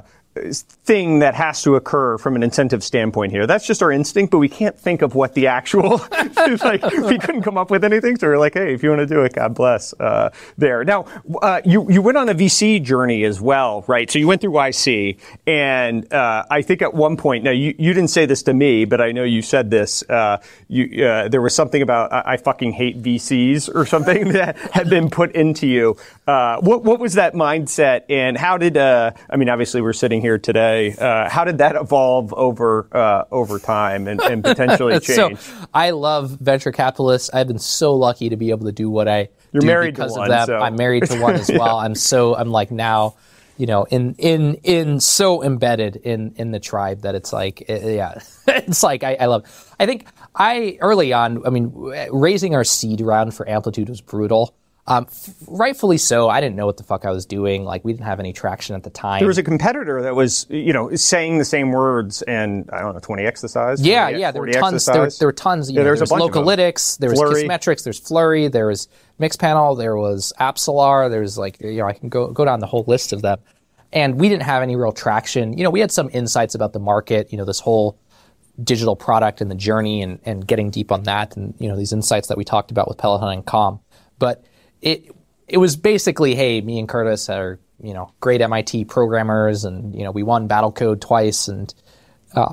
thing that has to occur from an incentive standpoint here. That's just our instinct, but we can't think of what the actual, like, we couldn't come up with anything. So we're like, hey, if you want to do it, God bless, uh, there. Now, uh, you, you went on a V C journey as well, right? So you went through Y C, and, uh, I think at one point, now you, you didn't say this to me, but I know you said this, uh, you, uh, there was something about, I, I fucking hate V Cs or something that had been put into you. Uh, what, what was that mindset, and how did, uh, I mean, obviously we're sitting here today. Uh, how did that evolve over uh, over time and, and potentially change? So I love venture capitalists. I've been so lucky to be able to do what I You're do married because to of one, them. so. I'm married to one as well. yeah. I'm so I'm like now, you know, in in in so embedded in in the tribe that it's like, it, yeah, it's like I, I love. I think I early on. I mean, raising our seed round for Amplitude was brutal. Um, f- rightfully so. I didn't know what the fuck I was doing. Like, we didn't have any traction at the time. There was a competitor that was, you know, saying the same words and, I don't know, twenty x the size? Yeah, yeah. There were tons. There were, there were tons. You yeah, know, there was, was a bunch Localytics, there was Flurry. Kissmetrics, there's Flurry, there was Mixpanel, there was AppSolar, there's like, you know, I can go, go down the whole list of them. And we didn't have any real traction. You know, we had some insights about the market, you know, this whole digital product and the journey and, and getting deep on that. And, you know, these insights that we talked about with Peloton and Calm. But it, It was basically, hey, me and Curtis are, you know, great M I T programmers, and you know, we won Battle Code twice, and uh,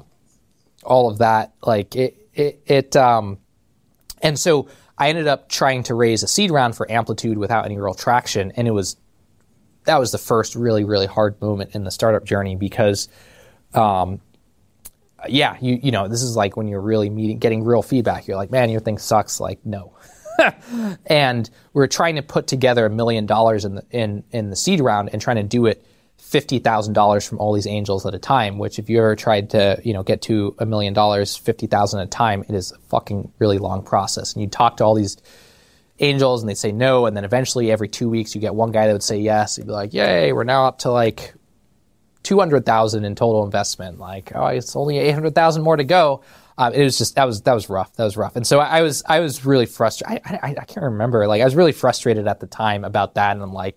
all of that. Like it, it, it. Um, and so I ended up trying to raise a seed round for Amplitude without any real traction, and it was that was the first really, really hard moment in the startup journey because, um, yeah, you you know, this is like when you're really meeting, getting real feedback. You're like, man, your thing sucks. Like, no. And we were trying to put together a million dollars in the in, in the seed round and trying to do it fifty thousand dollars from all these angels at a time, which if you ever tried to, you know, get to a million dollars, fifty thousand at a time, it is a fucking really long process. And you talk to all these angels and they say no, and then eventually every two weeks you get one guy that would say yes. You'd be like, yay, we're now up to like two hundred thousand in total investment. Like, oh, it's only eight hundred thousand more to go. Um, it was just that was that was rough. That was rough, and so I, I was I was really frustrated. I, I I can't remember. Like I was really frustrated at the time about that, and I'm like,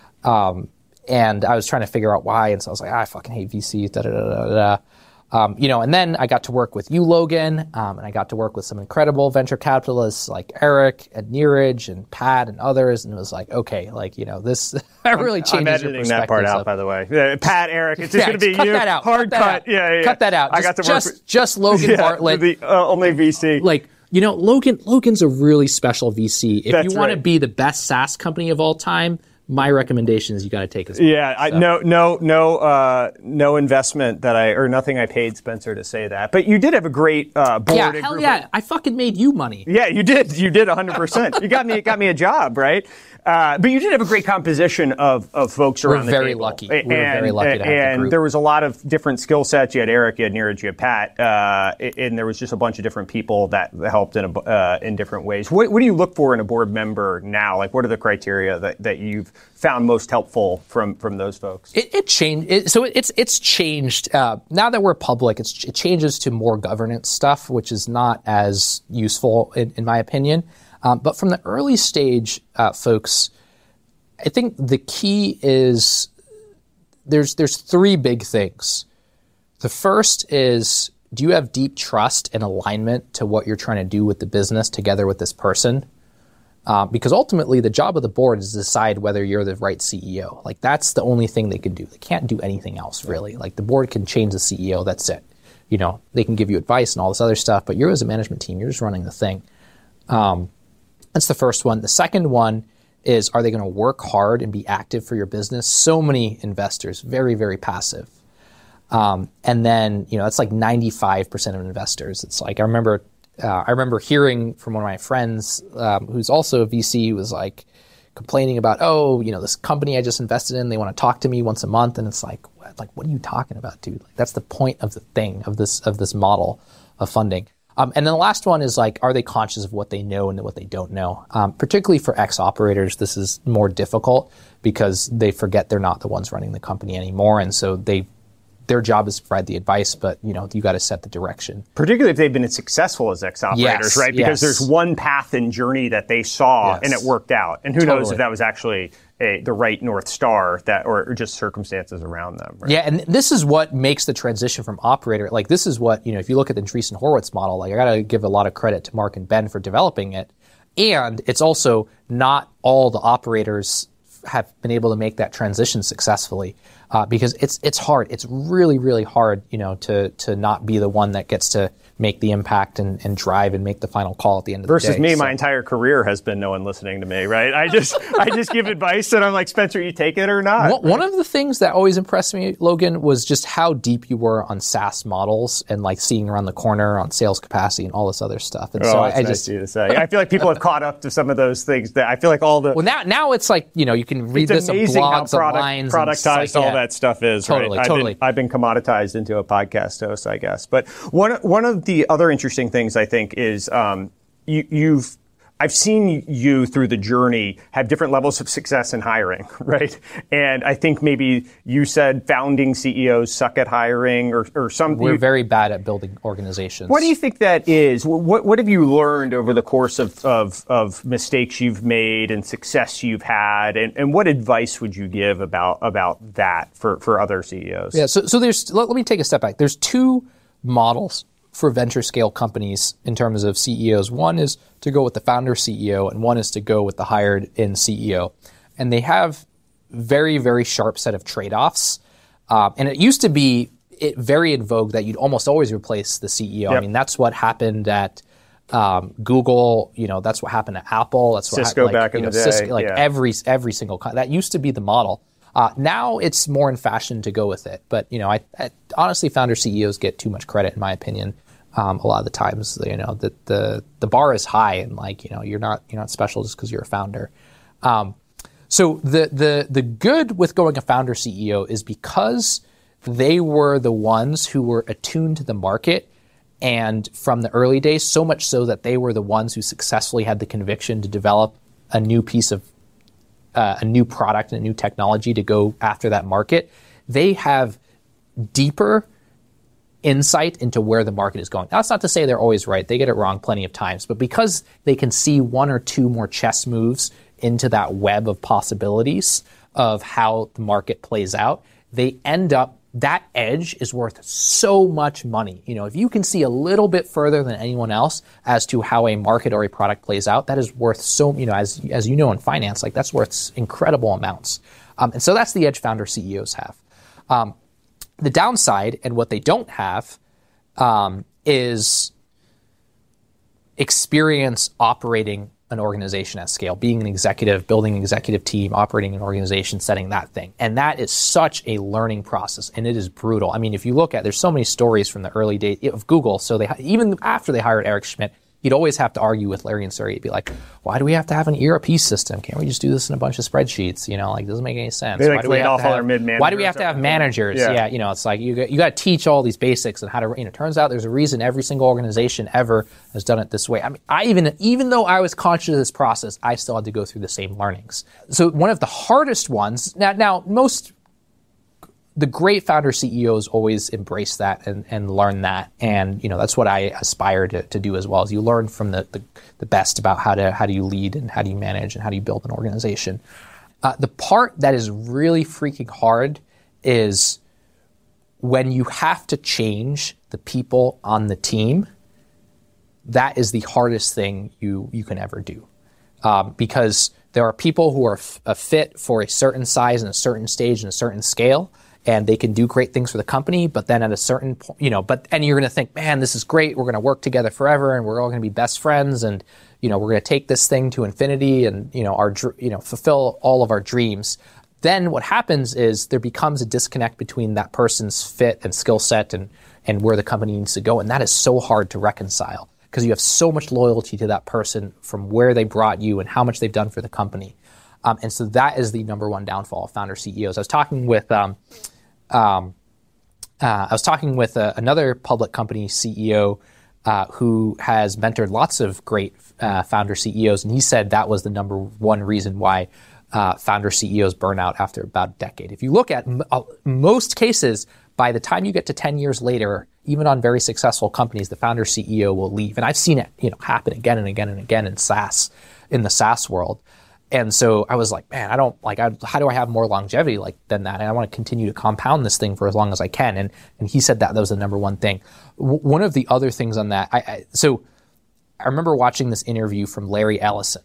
um, and I was trying to figure out why, and so I was like, ah, I fucking hate V Cs. Da da da da da. Um, you know, and then I got to work with you, Logan, um, and I got to work with some incredible venture capitalists like Eric and Neeraj and Pat and others, and it was like, okay, like you know, this really changes I'm editing your perspective. that part out, of, by the way. Uh, Pat, Eric, it's just yeah, going to be cut you. That out. Hard cut. cut. That yeah, yeah, cut that out. Just, I got to work just, with, just Logan yeah, Bartlett. The uh, only V C. Like, you know, Logan. Logan's a really special V C. If That's you want right. to be the best SaaS company of all time, my recommendation is you got to take his. Yeah, I, no, no, no, uh, no investment that I or nothing I paid Spencer to say that. But you did have a great uh, board. Yeah, hell yeah! Of, I fucking made you money. Yeah, you did. You did one hundred percent. You got me. Got me a job, right? Uh, but you did have a great composition of, of folks we're around the very table. Lucky. And, we were very lucky to have And the group. there was a lot of different skill sets. You had Eric, you had Neeraj, you had Pat, uh, and there was just a bunch of different people that helped in a, uh, in different ways. What, what do you look for in a board member now? Like, what are the criteria that, that you've found most helpful from, from those folks? It, it changed. It, so it, it's it's changed. Uh, now that we're public, it's, it changes to more governance stuff, which is not as useful in, in my opinion. Um, but from the early stage, uh, folks, I think the key is there's there's three big things. The first is, do you have deep trust and alignment to what you're trying to do with the business together with this person? Um, because ultimately, the job of the board is to decide whether you're the right C E O. Like, that's the only thing they can do. They can't do anything else, really. Like, the board can change the C E O, that's it. You know, they can give you advice and all this other stuff, but you're as a management team, you're just running the thing. Um, that's the first one. The second one is, are they going to work hard and be active for your business? So many investors, very, very passive. Um, and then, you know, it's like ninety-five percent of investors. It's like, I remember Uh, I remember hearing from one of my friends um, who's also a V C, who was like complaining about, oh, you know, this company I just invested in, they want to talk to me once a month. And it's like, what, like, what are you talking about, dude? Like, that's the point of the thing, of this of this model of funding. Um, and then the last one is like, are they conscious of what they know and what they don't know? Um, particularly for ex-operators, this is more difficult because they forget they're not the ones running the company anymore. And so they their job is to provide the advice, but you know, you got to set the direction. Particularly if they've been successful as ex-operators, yes, right? Because yes. there's one path and journey that they saw yes. and it worked out. And who totally. knows if that was actually a, the right North Star that, or, or just circumstances around them. Right? Yeah, and this is what makes the transition from operator, like this is what, you know, if you look at the Andreessen Horowitz model, like I got to give a lot of credit to Mark and Ben for developing it. And it's also not all the operators have been able to make that transition successfully. Uh, because it's it's hard. It's really, really hard, you know, to to not be the one that gets to make the impact and, and drive and make the final call at the end of Versus the day. Versus me, so. my entire career has been no one listening to me, right? I just I just give advice and I'm like, Spencer, you take it or not. One, one of the things that always impressed me, Logan, was just how deep you were on SaaS models and like seeing around the corner on sales capacity and all this other stuff. And oh, so that's I, I nice just of you to say. I feel like people have caught up to some of those things that I feel like all the well now now it's like, you know, you can read it's this on amazing blogs, how product, on lines, productized and like, all yeah. that stuff is. Totally, right? totally. I've been, I've been commoditized into a podcast host, I guess. But one one of the other interesting things I think is um, you, you've I've seen you through the journey have different levels of success in hiring, right? And I think maybe you said founding C E Os suck at hiring or, or something. We're very bad at building organizations. What do you think that is? What what have you learned over the course of, of, of mistakes you've made and success you've had? And, and what advice would you give about about that for, for other C E Os? Yeah, so so there's let, let me take a step back. There's two models for venture scale companies in terms of C E Os. One is to go with the founder C E O, and one is to go with the hired in C E O. And they have very, very sharp set of trade-offs. Um, and it used to be it very in vogue that you'd almost always replace the C E O. Yep. I mean, that's what happened at um, Google. You know, that's what happened at Apple. That's what Cisco ha- like, back in you know, the day. Cisco, like yeah. every every single co- that used to be the model. Uh, now it's more in fashion to go with it. But you know, I, I honestly, founder C E Os get too much credit, in my opinion. Um, a lot of the times, you know, the, the the bar is high, and like, you know, you're not you're not special just because you're a founder. Um, so the the the good with going a founder C E O is because they were the ones who were attuned to the market, and from the early days, so much so that they were the ones who successfully had the conviction to develop a new piece of uh, a new product and a new technology to go after that market. They have deeper insight into where the market is going. Now, that's not to say they're always right. They get it wrong plenty of times. But because they can see one or two more chess moves into that web of possibilities of how the market plays out, they end up, that edge is worth so much money. You know, if you can see a little bit further than anyone else as to how a market or a product plays out, that is worth so, you know, as as you know in finance, like that's worth incredible amounts. Um, and so that's the edge founder C E Os have. Um, The downside, and what they don't have, um, is experience operating an organization at scale, being an executive, building an executive team, operating an organization, setting that thing. And that is such a learning process, and it is brutal. I mean, if you look at, there's so many stories from the early days of Google. So they even after they hired Eric Schmidt, he'd always have to argue with Larry and Sergey. He'd be like, why do we have to have an E R P system? Can't we just do this in a bunch of spreadsheets? You know, like, doesn't make any sense. They like why do we laid have off to all have, their mid-managers. Why do we have to have managers? Yeah. yeah, you know, it's like you got, you got to teach all these basics and how to, you know, turns out there's a reason every single organization ever has done it this way. I mean, I even, even though I was conscious of this process, I still had to go through the same learnings. So one of the hardest ones, now, now most, the great founder C E Os always embrace that and, and learn that. And, you know, that's what I aspire to, to do as well, is you learn from the, the, the best about how to, how do you lead and how do you manage and how do you build an organization. Uh, the part that is really freaking hard is when you have to change the people on the team. That is the hardest thing you, you can ever do. um, because there are people who are f- a fit for a certain size and a certain stage and a certain scale, and they can do great things for the company, but then at a certain point, you know, but, and you're going to think, man, this is great. We're going to work together forever and we're all going to be best friends. And, you know, we're going to take this thing to infinity and, you know, our, you know, fulfill all of our dreams. Then what happens is there becomes a disconnect between that person's fit and skill set and, and where the company needs to go. And that is so hard to reconcile because you have so much loyalty to that person from where they brought you and how much they've done for the company. Um, and so that is the number one downfall of founder C E Os. I was talking with, um, um, uh, I was talking with uh, another public company C E O uh, who has mentored lots of great uh, founder C E Os. And he said that was the number one reason why Uh, founder C E Os burn out after about a decade. If you look at m- uh, most cases, by the time you get to ten years later, even on very successful companies, the founder C E O will leave. And I've seen it, you know, happen again and again and again in SaaS, in the SaaS world. And so I was like, man, I don't like, I, how do I have more longevity like than that? And I want to continue to compound this thing for as long as I can. And and he said that that was the number one thing. W- one of the other things on that, I, I so I remember watching this interview from Larry Ellison,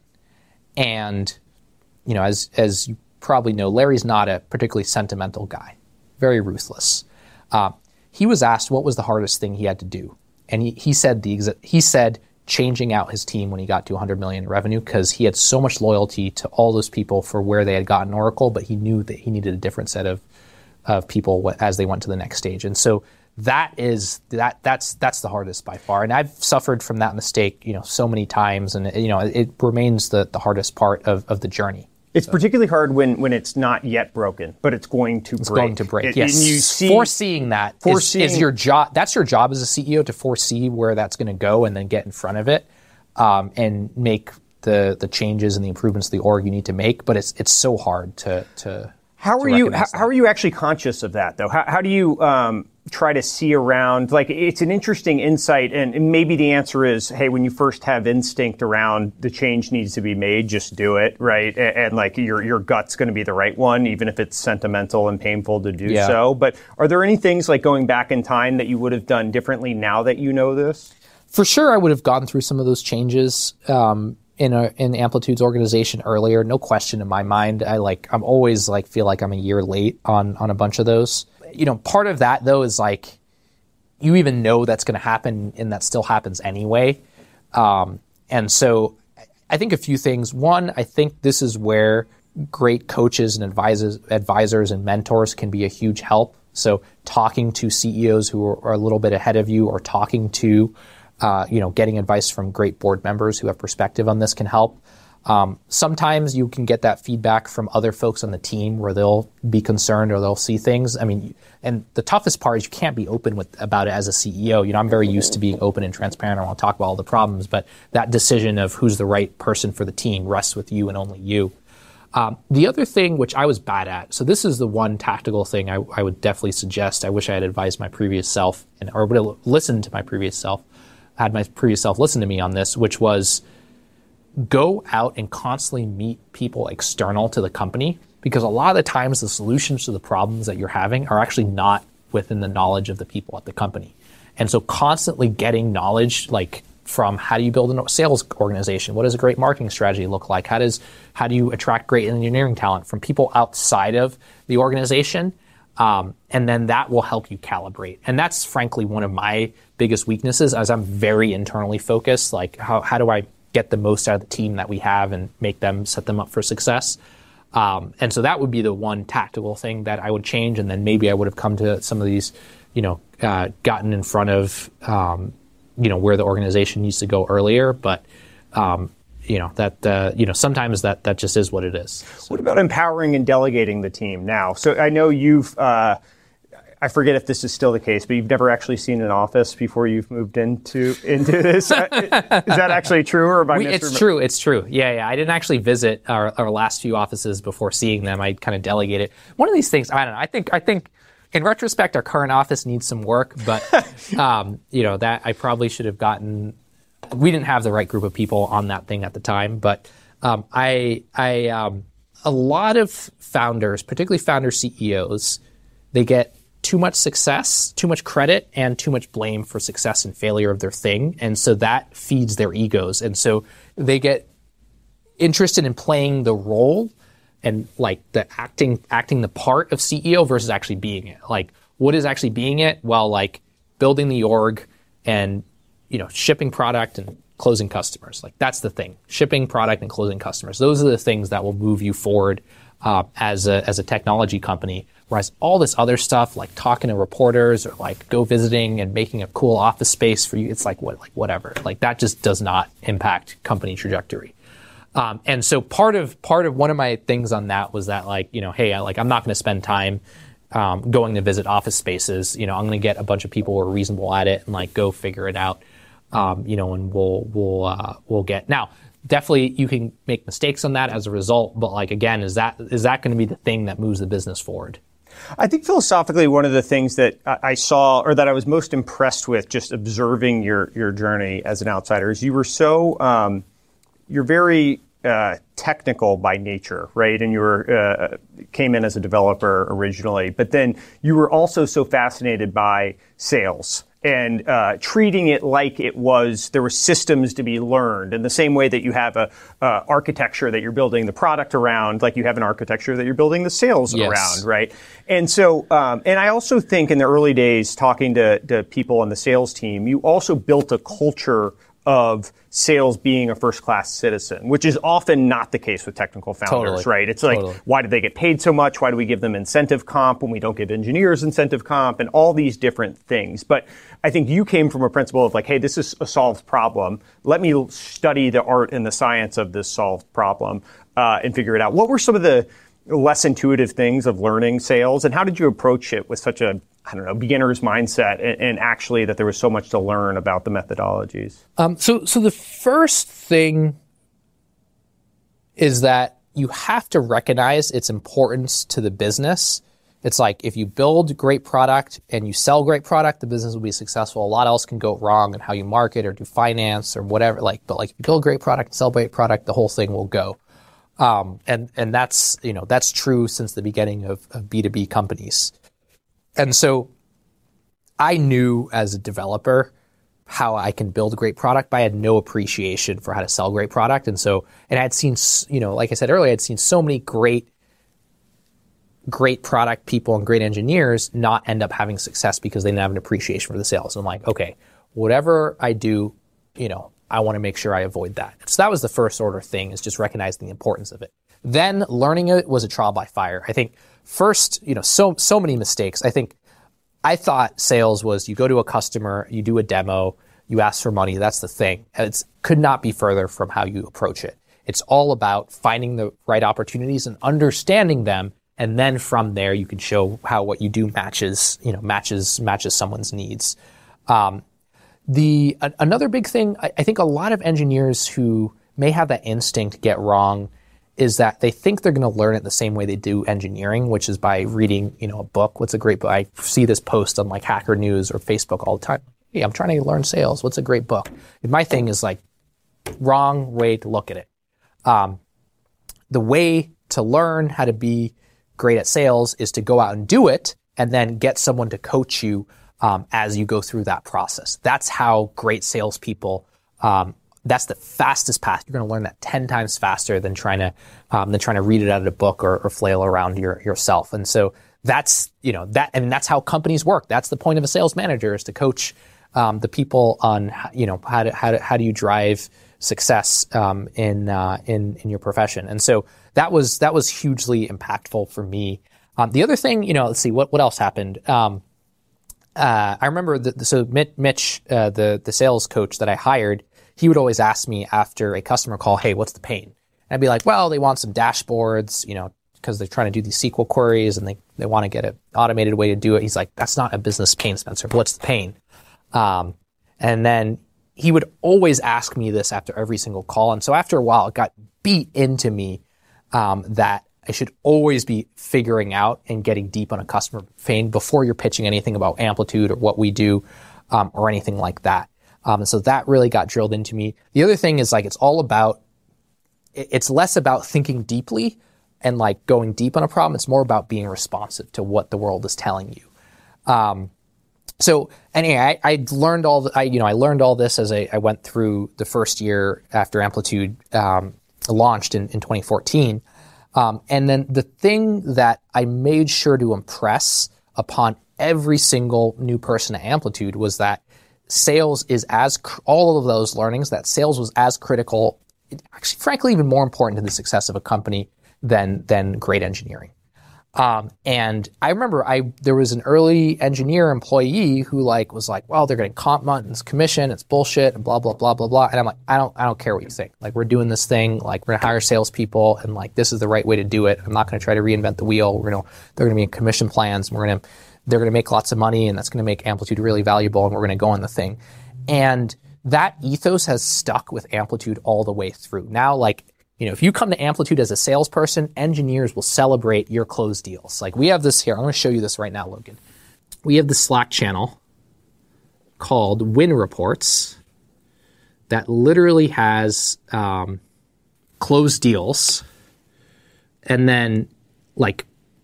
and you know, as as you probably know, Larry's not a particularly sentimental guy, very ruthless. Uh, he was asked what was the hardest thing he had to do, and he he said the exa- he said changing out his team when he got to one hundred million in revenue because he had so much loyalty to all those people for where they had gotten Oracle, but he knew that he needed a different set of of people as they went to the next stage, and so that is that that's that's the hardest by far. And I've suffered from that mistake, you know, so many times, and you know, it remains the the hardest part of of the journey. It's so. Particularly hard when, when it's not yet broken, but it's going to it's break. It's going to break, it, yes. And you see, foreseeing that foreseeing, is, is your job. That's your job as a C E O, to foresee where that's going to go and then get in front of it um, and make the the changes and the improvements to the org you need to make. But it's it's so hard to to. How are to you? How, that. how are you actually conscious of that, though? How, how do you um, try to see around? Like, it's an interesting insight, and, and maybe the answer is, hey, when you first have instinct around the change needs to be made, just do it, right? And, and like your your gut's going to be the right one, even if it's sentimental and painful to do yeah. so. But are there any things like going back in time that you would have done differently now that you know this? For sure, I would have gone through some of those changes. Um, in a, in Amplitude's organization earlier, no question in my mind. I like, I'm always like, feel like I'm a year late on, on a bunch of those. You know, part of that though is like, you even know that's going to happen and that still happens anyway. Um, and so I think a few things. One, I think this is where great coaches and advisors, advisors and mentors can be a huge help. So talking to C E Os who are, are a little bit ahead of you, or talking to Uh, you know, getting advice from great board members who have perspective on this can help. Um, sometimes you can get that feedback from other folks on the team where they'll be concerned or they'll see things. I mean, and the toughest part is you can't be open with about it as a C E O. You know, I'm very used to being open and transparent. I want to talk about all the problems, but that decision of who's the right person for the team rests with you and only you. Um, the other thing, which I was bad at, so this is the one tactical thing I, I would definitely suggest. I wish I had advised my previous self and or would have listened to my previous self. had my previous self listen to me on this, which was go out and constantly meet people external to the company, because a lot of the times the solutions to the problems that you're having are actually not within the knowledge of the people at the company. And so constantly getting knowledge, like from how do you build a sales organization? What does a great marketing strategy look like? How does how do you attract great engineering talent from people outside of the organization? Um, and then that will help you calibrate. And that's frankly one of my biggest weaknesses, as I'm very internally focused. Like how, how do I get the most out of the team that we have and make them, set them up for success? Um, and so that would be the one tactical thing that I would change. And then maybe I would have come to some of these, you know, uh, gotten in front of, um, you know, where the organization needs to go earlier. But, um, you know, that, uh, you know, sometimes that, that just is what it is. So. What about empowering and delegating the team now? So I know you've, uh, I forget if this is still the case, but you've never actually seen an office before you've moved into into this. Is that actually true, or am I we, It's true. It's true. Yeah, yeah. I didn't actually visit our, our last few offices before seeing them. I kind of delegated. One of these things, I don't know. I think, I think in retrospect, our current office needs some work, but, um, you know, that I probably should have gotten, we didn't have the right group of people on that thing at the time, but um, I, I, um, a lot of founders, particularly founder C E Os, they get too much success, too much credit, and too much blame for success and failure of their thing. And so that feeds their egos. And so they get, interested in playing the role and like the acting acting the part of C E O versus actually being it. Like, what is actually being it? Well, like building the org and, you know, shipping product and closing customers. Like, that's the thing. Shipping product and closing customers. Those are the things that will move you forward uh, as a as a technology company. Whereas all this other stuff, like talking to reporters or like go visiting and making a cool office space for you, it's like what like whatever. Like, that just does not impact company trajectory. Um, and so part of part of one of my things on that was that, like, you know, hey, I, like I'm not going to spend time um, going to visit office spaces. You know, I'm going to get a bunch of people who are reasonable at it and like go figure it out. Um, you know, and we'll we'll uh, we'll get now. Definitely, you can make mistakes on that as a result. But like again, is that is that going to be the thing that moves the business forward? I think philosophically, one of the things that I saw or that I was most impressed with just observing your your journey as an outsider is you were so. Um, You're very uh, technical by nature, right? And you were uh, came in as a developer originally, but then you were also so fascinated by sales and uh, treating it like it was there were systems to be learned in the same way that you have a uh, architecture that you're building the product around, like you have an architecture that you're building the sales yes. around, right? And so, um, and I also think in the early days, talking to, to people on the sales team, you also built a culture of sales being a first-class citizen, which is often not the case with technical founders, totally. right? It's like, totally. Why do they get paid so much? Why do we give them incentive comp when we don't give engineers incentive comp and all these different things? But I think you came from a principle of like, hey, this is a solved problem. Let me study the art and the science of this solved problem uh, and figure it out. What were some of the less intuitive things of learning sales, and how did you approach it with such a, I don't know, beginner's mindset, and, and actually that there was so much to learn about the methodologies? Um, so, so the first thing is that you have to recognize its importance to the business. It's like if you build great product and you sell great product, the business will be successful. A lot else can go wrong in how you market or do finance or whatever. Like, but like if you build great product and sell great product, the whole thing will go. Um, and, and that's, you know, that's true since the beginning of, of B two B companies. And so I knew as a developer how I can build a great product, but I had no appreciation for how to sell great product. And so, and I had seen, you know, like I said earlier, I'd seen so many great, great product people and great engineers not end up having success because they didn't have an appreciation for the sales. And I'm like, okay, whatever I do, you know, I want to make sure I avoid that. So that was the first order thing, is just recognizing the importance of it. Then learning it was a trial by fire. I think first, you know, so so many mistakes. I think I thought sales was you go to a customer, you do a demo, you ask for money. That's the thing. It could not be further from how you approach it. It's all about finding the right opportunities and understanding them, and then from there you can show how what you do matches, you know, matches matches someone's needs. Um, The a, another big thing, I, I think a lot of engineers who may have that instinct get wrong is that they think they're going to learn it the same way they do engineering, which is by reading, you know, a book. What's a great book? I see this post on like Hacker News or Facebook all the time. Hey, I'm trying to learn sales. What's a great book? And my thing is like, wrong way to look at it. Um, the way to learn how to be great at sales is to go out and do it, and then get someone to coach you Um, as you go through that process. That's how great salespeople, um, that's the fastest path. You're going to learn that ten times faster than trying to, um, than trying to read it out of a book or, or flail around your, yourself. And so that's, you know, that, and that's how companies work. That's the point of a sales manager, is to coach, um, the people on, you know, how to, how to, how do you drive success, um, in, uh, in, in your profession. And so that was, that was hugely impactful for me. Um, the other thing, you know, let's see, what, what else happened? Um, Uh, I remember that, so Mitch, uh, the, the sales coach that I hired, he would always ask me after a customer call, hey, what's the pain? And I'd be like, well, they want some dashboards, you know, because they're trying to do these S Q L queries and they, they want to get an automated way to do it. He's like, that's not a business pain, Spencer. What's the pain? Um, and then he would always ask me this after every single call. And so after a while, it got beat into me um, that I should always be figuring out and getting deep on a customer pain before you're pitching anything about Amplitude or what we do, um, or anything like that. Um, and so that really got drilled into me. The other thing is like, it's all about, it's less about thinking deeply and like going deep on a problem. It's more about being responsive to what the world is telling you. Um, so anyway, I, I learned all the, I, you know, I learned all this as I, I went through the first year after Amplitude, um, launched in, in twenty fourteen. Um, and then the thing that I made sure to impress upon every single new person at Amplitude was that sales is as, cr- all of those learnings, that sales was as critical, actually, frankly, even more important to the success of a company than, than great engineering. Um, and I remember I, there was an early engineer employee who like, was like, well, they're getting comp months, commission, it's bullshit, and blah, blah, blah, blah, blah. And I'm like, I don't, I don't care what you think. Like, we're doing this thing, like, we're gonna hire salespeople, and like, this is the right way to do it. I'm not gonna try to reinvent the wheel. We're gonna, they're gonna be in commission plans, and we're gonna, they're gonna make lots of money, and that's gonna make Amplitude really valuable, and we're gonna go on the thing. And that ethos has stuck with Amplitude all the way through. Now, like, you know, if you come to Amplitude as a salesperson, engineers will celebrate your closed deals. Like, we have this here. I'm going to show you this right now, Logan. We have the Slack channel called Win Reports that literally has um, closed deals. And then, like,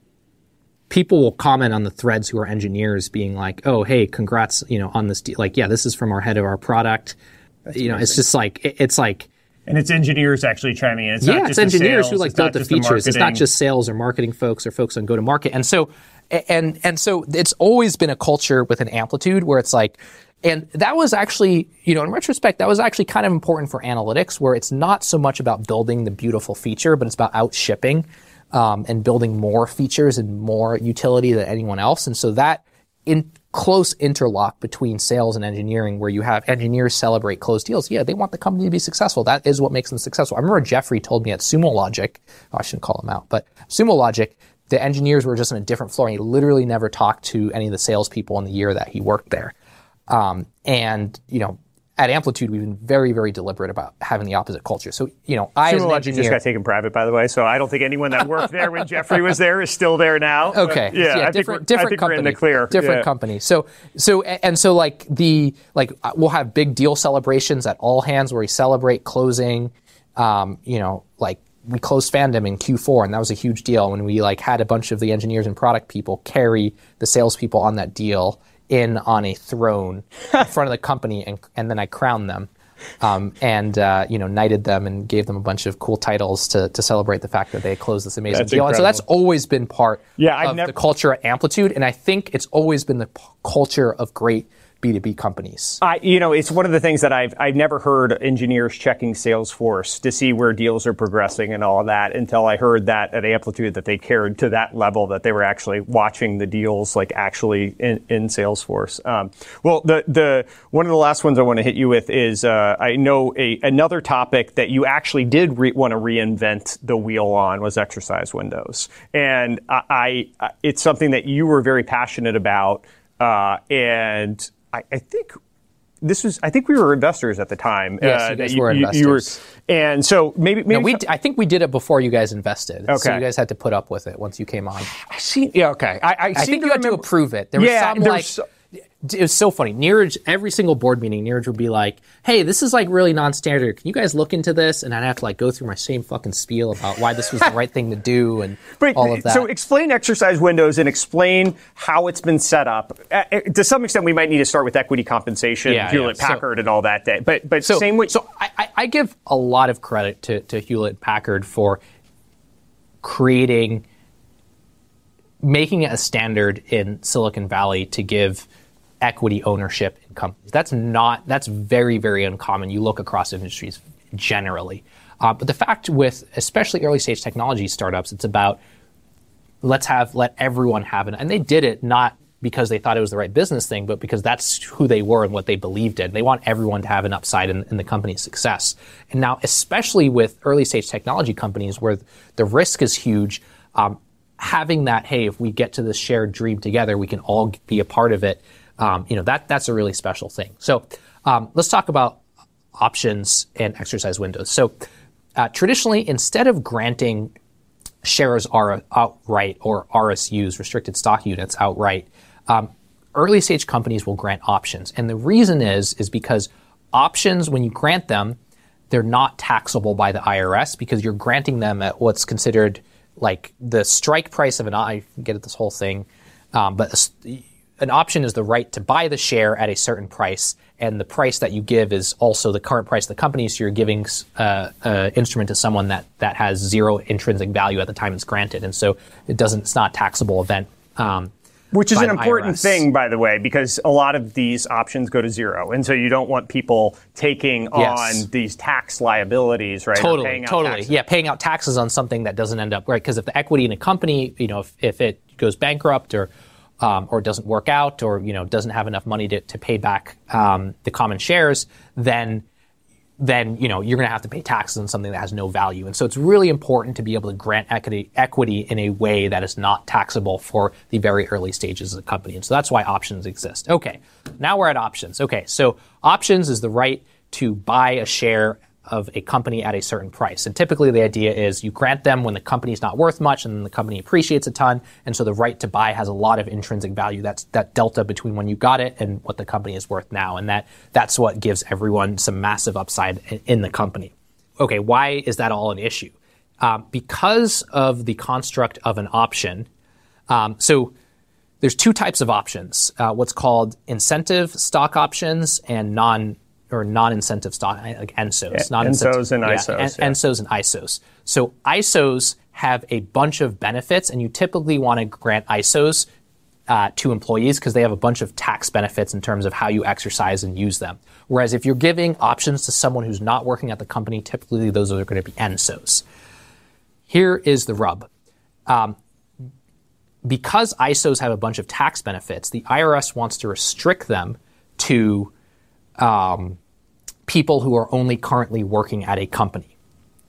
people will comment on the threads who are engineers being like, oh, hey, congrats, you know, on this deal. Like, yeah, this is from our head of our product. That's you know, amazing. It's just like, it, it's like, and it's engineers actually chiming in. It's yeah, not just it's engineers sales, who like built the features. The it's not just sales or marketing folks or folks on go-to-market. And so, and and so, it's always been a culture within Amplitude where it's like, and that was actually, you know, in retrospect, that was actually kind of important for analytics, where it's not so much about building the beautiful feature, but it's about out shipping um, and building more features and more utility than anyone else. And so that in close interlock between sales and engineering, where you have engineers celebrate closed deals. Yeah, they want the company to be successful. That is what makes them successful. I remember Jeffrey told me at Sumo Logic, oh, I shouldn't call him out, but Sumo Logic, the engineers were just on a different floor, and he literally never talked to any of the salespeople in the year that he worked there. Um, and, you know, at Amplitude, we've been very, very deliberate about having the opposite culture. So, you know, I, Sumo as an Logic engineer, just got taken private, by the way. So I don't think anyone that worked there when Jeffrey was there is still there now. Okay, but yeah, yeah, I different, think different I think company, we're in the clear. Different yeah. company. So, so, and so, like the like, we'll have big deal celebrations at all hands where we celebrate closing. Um, you know, like we closed Fandom in Q four, and that was a huge deal when we like had a bunch of the engineers and product people carry the salespeople on that deal in on a throne in front of the company, and and then I crowned them. Um, and, uh, you know, knighted them and gave them a bunch of cool titles to, to celebrate the fact that they closed this amazing that's deal. Incredible. And so that's always been part yeah, I've of never... the culture at Amplitude. And I think it's always been the p- culture of great B two B companies. I, you know, it's one of the things that I've I've never heard engineers checking Salesforce to see where deals are progressing and all of that until I heard that at Amplitude, that they cared to that level, that they were actually watching the deals like actually in, in Salesforce. Um, well, the the one of the last ones I want to hit you with is uh, I know a another topic that you actually did re- want to reinvent the wheel on was exercise windows, and I, I it's something that you were very passionate about, uh, and I, I think this was. I think we were investors at the time. Yes, uh, you guys you, were you, investors. you were, and so maybe maybe no, we. I think we did it before you guys invested. Okay. So you guys had to put up with it once you came on. I see. Yeah. Okay. I, I, I think you had remember, to approve it. There yeah, was some like. So, it was so funny. Neeraj, every single board meeting, Neeraj would be like, hey, this is like really non-standard. Can you guys look into this? And I'd have to like go through my same fucking spiel about why this was the right thing to do and but, all of that. So explain exercise windows and explain how it's been set up. Uh, to some extent, we might need to start with equity compensation, yeah, Hewlett yeah. Packard so, and all that. Day. But but so, same way. So I, I give a lot of credit to, to Hewlett Packard for creating, making it a standard in Silicon Valley to give equity ownership in companies. That's not, that's very, very uncommon. You look across industries generally. Uh, but the fact with, especially early stage technology startups, it's about let's have, let everyone have it. And they did it not because they thought it was the right business thing, but because that's who they were and what they believed in. They want everyone to have an upside in, in the company's success. And now, especially with early stage technology companies where the risk is huge, um, having that, hey, if we get to this shared dream together, we can all be a part of it. Um, you know, that that's a really special thing. So um, let's talk about options and exercise windows. So uh, traditionally, instead of granting shares are outright or R S Us, restricted stock units outright, um, early stage companies will grant options. And the reason is, is because options, when you grant them, they're not taxable by the I R S because you're granting them at what's considered like the strike price of an, I get at this whole thing, um, but an option is the right to buy the share at a certain price, and the price that you give is also the current price of the company. So you're giving uh, an instrument to someone that that has zero intrinsic value at the time it's granted, and so it doesn't. It's not a taxable event. Um, Which is an important I R S. thing, by the way, because a lot of these options go to zero. And so you don't want people taking Yes. on these tax liabilities, right? Or Totally, paying out totally. taxes. Yeah, paying out taxes on something that doesn't end up right. Because if the equity in a company, you know, if, if it goes bankrupt or um, or doesn't work out, or you know doesn't have enough money to, to pay back um, the common shares, then then you know you're going to have to pay taxes on something that has no value. And so it's really important to be able to grant equity equity in a way that is not taxable for the very early stages of the company. And so that's why options exist. Okay, now we're at options. Okay, so options is the right to buy a share of a company at a certain price. And typically the idea is you grant them when the company's not worth much and then the company appreciates a ton. And so the right to buy has a lot of intrinsic value. That's that delta between when you got it and what the company is worth now. And that that's what gives everyone some massive upside in, in the company. Okay, why is that all an issue? Um, because of the construct of an option. Um, so there's two types of options, uh, what's called incentive stock options and non or non-incentive stock, like N S O S. Yeah, N S O S and I S Os. Yeah, yeah. N S O S and I S Os. So I S Os have a bunch of benefits, and you typically want to grant I S Os uh, to employees because they have a bunch of tax benefits in terms of how you exercise and use them. Whereas if you're giving options to someone who's not working at the company, typically those are going to be N S Os. Here is the rub. Um, because I S Os have a bunch of tax benefits, the I R S wants to restrict them to Um, people who are only currently working at a company.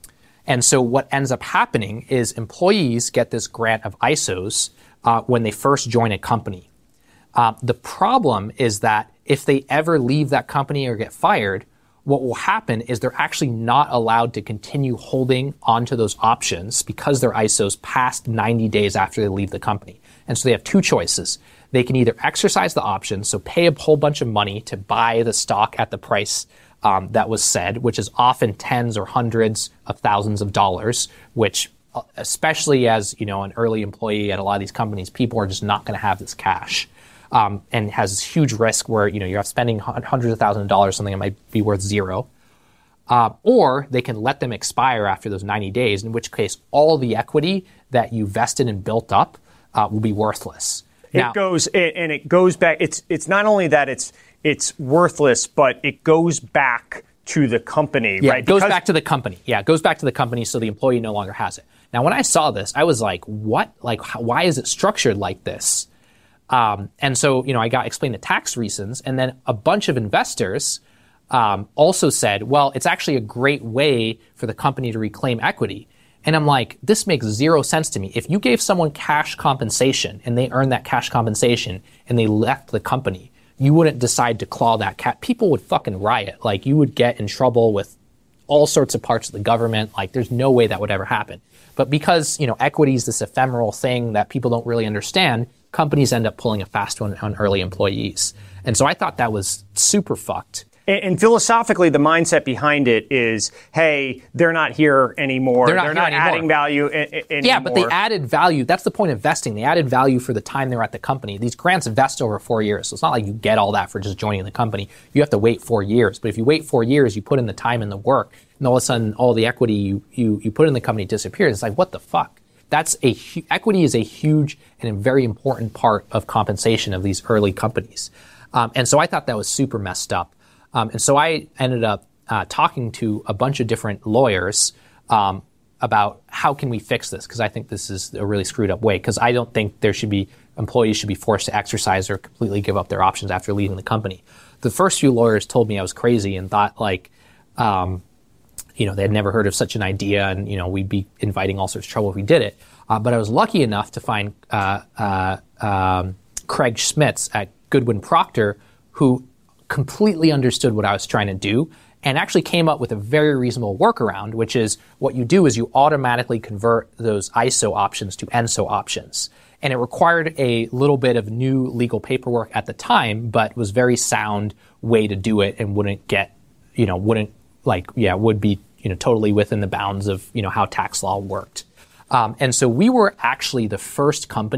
And so what ends up happening is employees get this grant of I S Os uh, when they first join a company. Uh, the problem is that if they ever leave that company or get fired, what will happen is they're actually not allowed to continue holding onto those options because they're I S Os past ninety days after they leave the company. And so they have two choices. They can either exercise the options, so pay a whole bunch of money to buy the stock at the price um, that was said, which is often tens or hundreds of thousands of dollars, which especially as you know an early employee at a lot of these companies, people are just not going to have this cash. Um, and has this huge risk where you know you're spending hundreds of thousands of dollars, something that might be worth zero. Uh, or they can let them expire after those ninety days, in which case all the equity that you vested and built up uh, will be worthless. It Now, goes it, and it goes back. It's it's not only that it's it's worthless, but it goes back to the company. Yeah, right? it goes Because back to the company. Yeah, it goes back to the company, so the employee no longer has it. Now, when I saw this, I was like, "What? Like, how, why is it structured like this?" Um, and so, you know, I got explained the tax reasons, and then a bunch of investors um, also said, "Well, it's actually a great way for the company to reclaim equity." And I'm like, this makes zero sense to me. If you gave someone cash compensation and they earned that cash compensation and they left the company, you wouldn't decide to claw that cat. People would fucking riot. Like, you would get in trouble with all sorts of parts of the government. Like, there's no way that would ever happen. But because, you know, equity is this ephemeral thing that people don't really understand, companies end up pulling a fast one on early employees. And so I thought that was super fucked. And, and philosophically, the mindset behind it is, hey, they're not here anymore. They're not they're here not anymore. adding value a- a- anymore. Yeah, but they added value. That's the point of vesting. They added value for the time they're at the company. These grants vest over four years. So it's not like you get all that for just joining the company. You have to wait four years. But if you wait four years, you put in the time and the work, and all of a sudden all the equity you, you, you put in the company disappears. It's like, what the fuck? That's a hu- equity is a huge and a very important part of compensation of these early companies. Um, and so I thought that was super messed up. Um, and so I ended up uh, talking to a bunch of different lawyers um, about how can we fix this, because I think this is a really screwed up way, because I don't think there should be employees should be forced to exercise or completely give up their options after leaving the company. The first few lawyers told me I was crazy and thought like, um, you know, they had never heard of such an idea and, you know, we'd be inviting all sorts of trouble if we did it. Uh, but I was lucky enough to find uh, uh, um, Craig Schmitz at Goodwin Procter, who completely understood what I was trying to do and actually came up with a very reasonable workaround, which is what you do is you automatically convert those I S O options to N S O options. And it required a little bit of new legal paperwork at the time, but was very sound way to do it and wouldn't get, you know, wouldn't like, yeah, would be, you know, totally within the bounds of, you know, how tax law worked. Um, and so we were actually the first company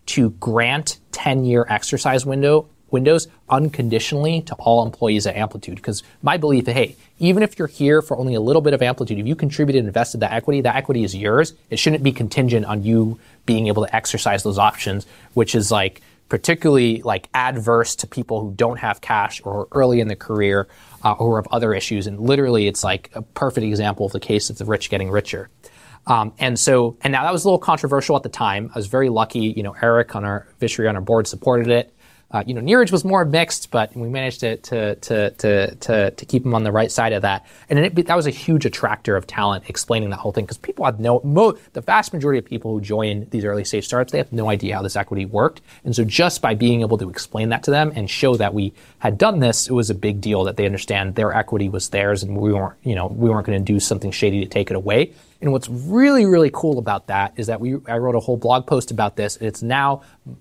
to grant ten-year exercise window windows unconditionally to all employees at Amplitude. Because my belief is, hey, even if you're here for only a little bit of Amplitude, if you contributed and invested that equity, that equity is yours. It shouldn't be contingent on you being able to exercise those options, which is like particularly like adverse to people who don't have cash or early in their career uh, or have other issues. And literally, it's like a perfect example of the case of the rich getting richer. Um, and so, and now that was a little controversial at the time. I was very lucky. You know, Eric on our Vishri on our board supported it. Uh, you know, Neeraj was more mixed, but we managed to to to to to, to keep him on the right side of that. And it, that was a huge attractor of talent, explaining that whole thing, because people have no, mo- the vast majority of people who join these early stage startups, they have no idea how this equity worked. And so just by being able to explain that to them and show that we had done this, it was a big deal that they understand their equity was theirs, and we weren't, you know, we weren't going to do something shady to take it away. And what's really, really cool about that is that we, I wrote a whole blog post about this, and it's now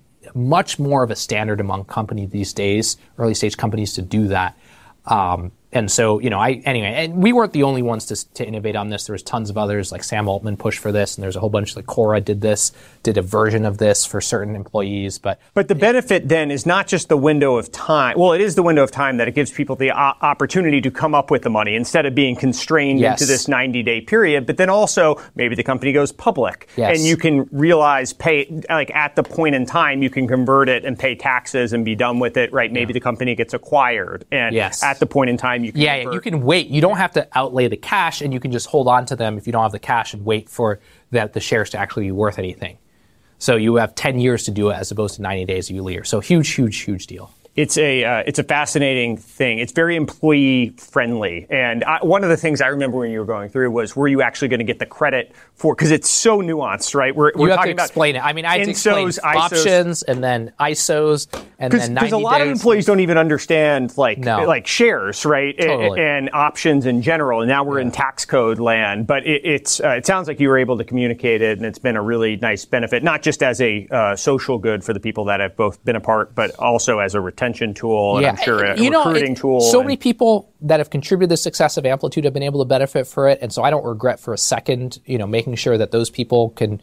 much more of a standard among companies these days, early stage companies, to do that. Um, and so, you know, I anyway, and we weren't the only ones to, to innovate on this. There was tons of others, like Sam Altman pushed for this, and there's a whole bunch, like Quora did this, did a version of this for certain employees. But but the benefit then is not just the window of time. Well, it is the window of time that it gives people the o- opportunity to come up with the money instead of being constrained yes. into this ninety-day period. But then also maybe the company goes public, yes. and you can realize pay like at the point in time you can convert it and pay taxes and be done with it. Right? Maybe yeah. the company gets acquired, and yes. at the point in time. You can yeah, yeah, you can wait. You don't have to outlay the cash, and you can just hold on to them if you don't have the cash and wait for that the shares to actually be worth anything. So you have ten years to do it as opposed to ninety days a year. So huge, huge, huge deal. It's a uh, it's a fascinating thing. It's very employee friendly. And I, one of the things I remember when you were going through was, were you actually going to get the credit for, because it's so nuanced, right? We're, we're you have talking to explain about it. I mean, I had to explain I S Os, options and then I S Os and then ninety days. Because a lot of employees don't even understand like no. like shares, right? Totally. And, and options in general. And now we're yeah. in tax code land. But it, it's uh, it sounds like you were able to communicate it, and it's been a really nice benefit, not just as a uh, social good for the people that have both been a part, but also as a retention tool. And yeah. I'm sure a you know, recruiting it, tool. So and, many people that have contributed to the success of Amplitude have been able to benefit for it, and so I don't regret for a second, you know, making sure that those people can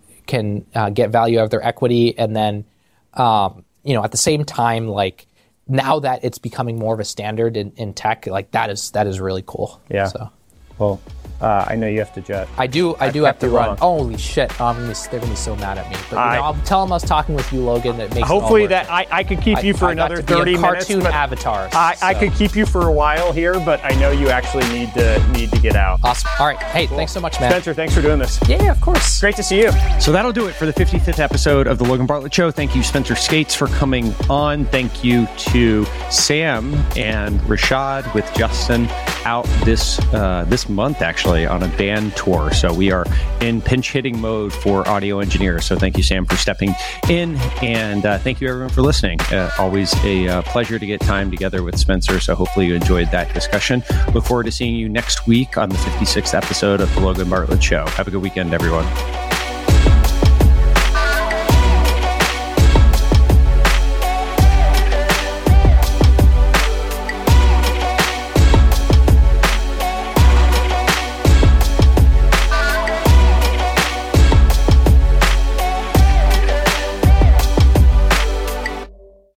can uh, get value out of their equity, and then, um, you know, at the same time, like now that it's becoming more of a standard in, in tech, like that is that is really cool. Yeah. So. Well, uh, I know you have to jet. I do. I, I do have to run. Wrong. Holy shit! Oh, I'm gonna be, they're gonna be so mad at me. But you I, know, I'll tell them I was talking with you, Logan. That makes hopefully it all that I, I could keep I, you for I another got to thirty be a minutes. Cartoon avatars. I, so. I could keep you for a while here, but I know you actually need to need to get out. Awesome. All right. Hey, cool. Thanks so much, man. Spencer, thanks for doing this. Yeah, of course. Great to see you. So that'll do it for the fifty-fifth episode of the Logan Bartlett Show. Thank you, Spencer Skates, for coming on. Thank you to Sam and Rashad with Justin out this uh, this month actually on a band tour. So we are in pinch hitting mode for audio engineers. So thank you, Sam, for stepping in, and uh, thank you everyone for listening. Uh, always a uh, pleasure to get time together with Spencer. So hopefully you enjoyed that discussion. Look forward to seeing you next week on the fifty-sixth episode of the Logan Bartlett Show. Have a good weekend, everyone.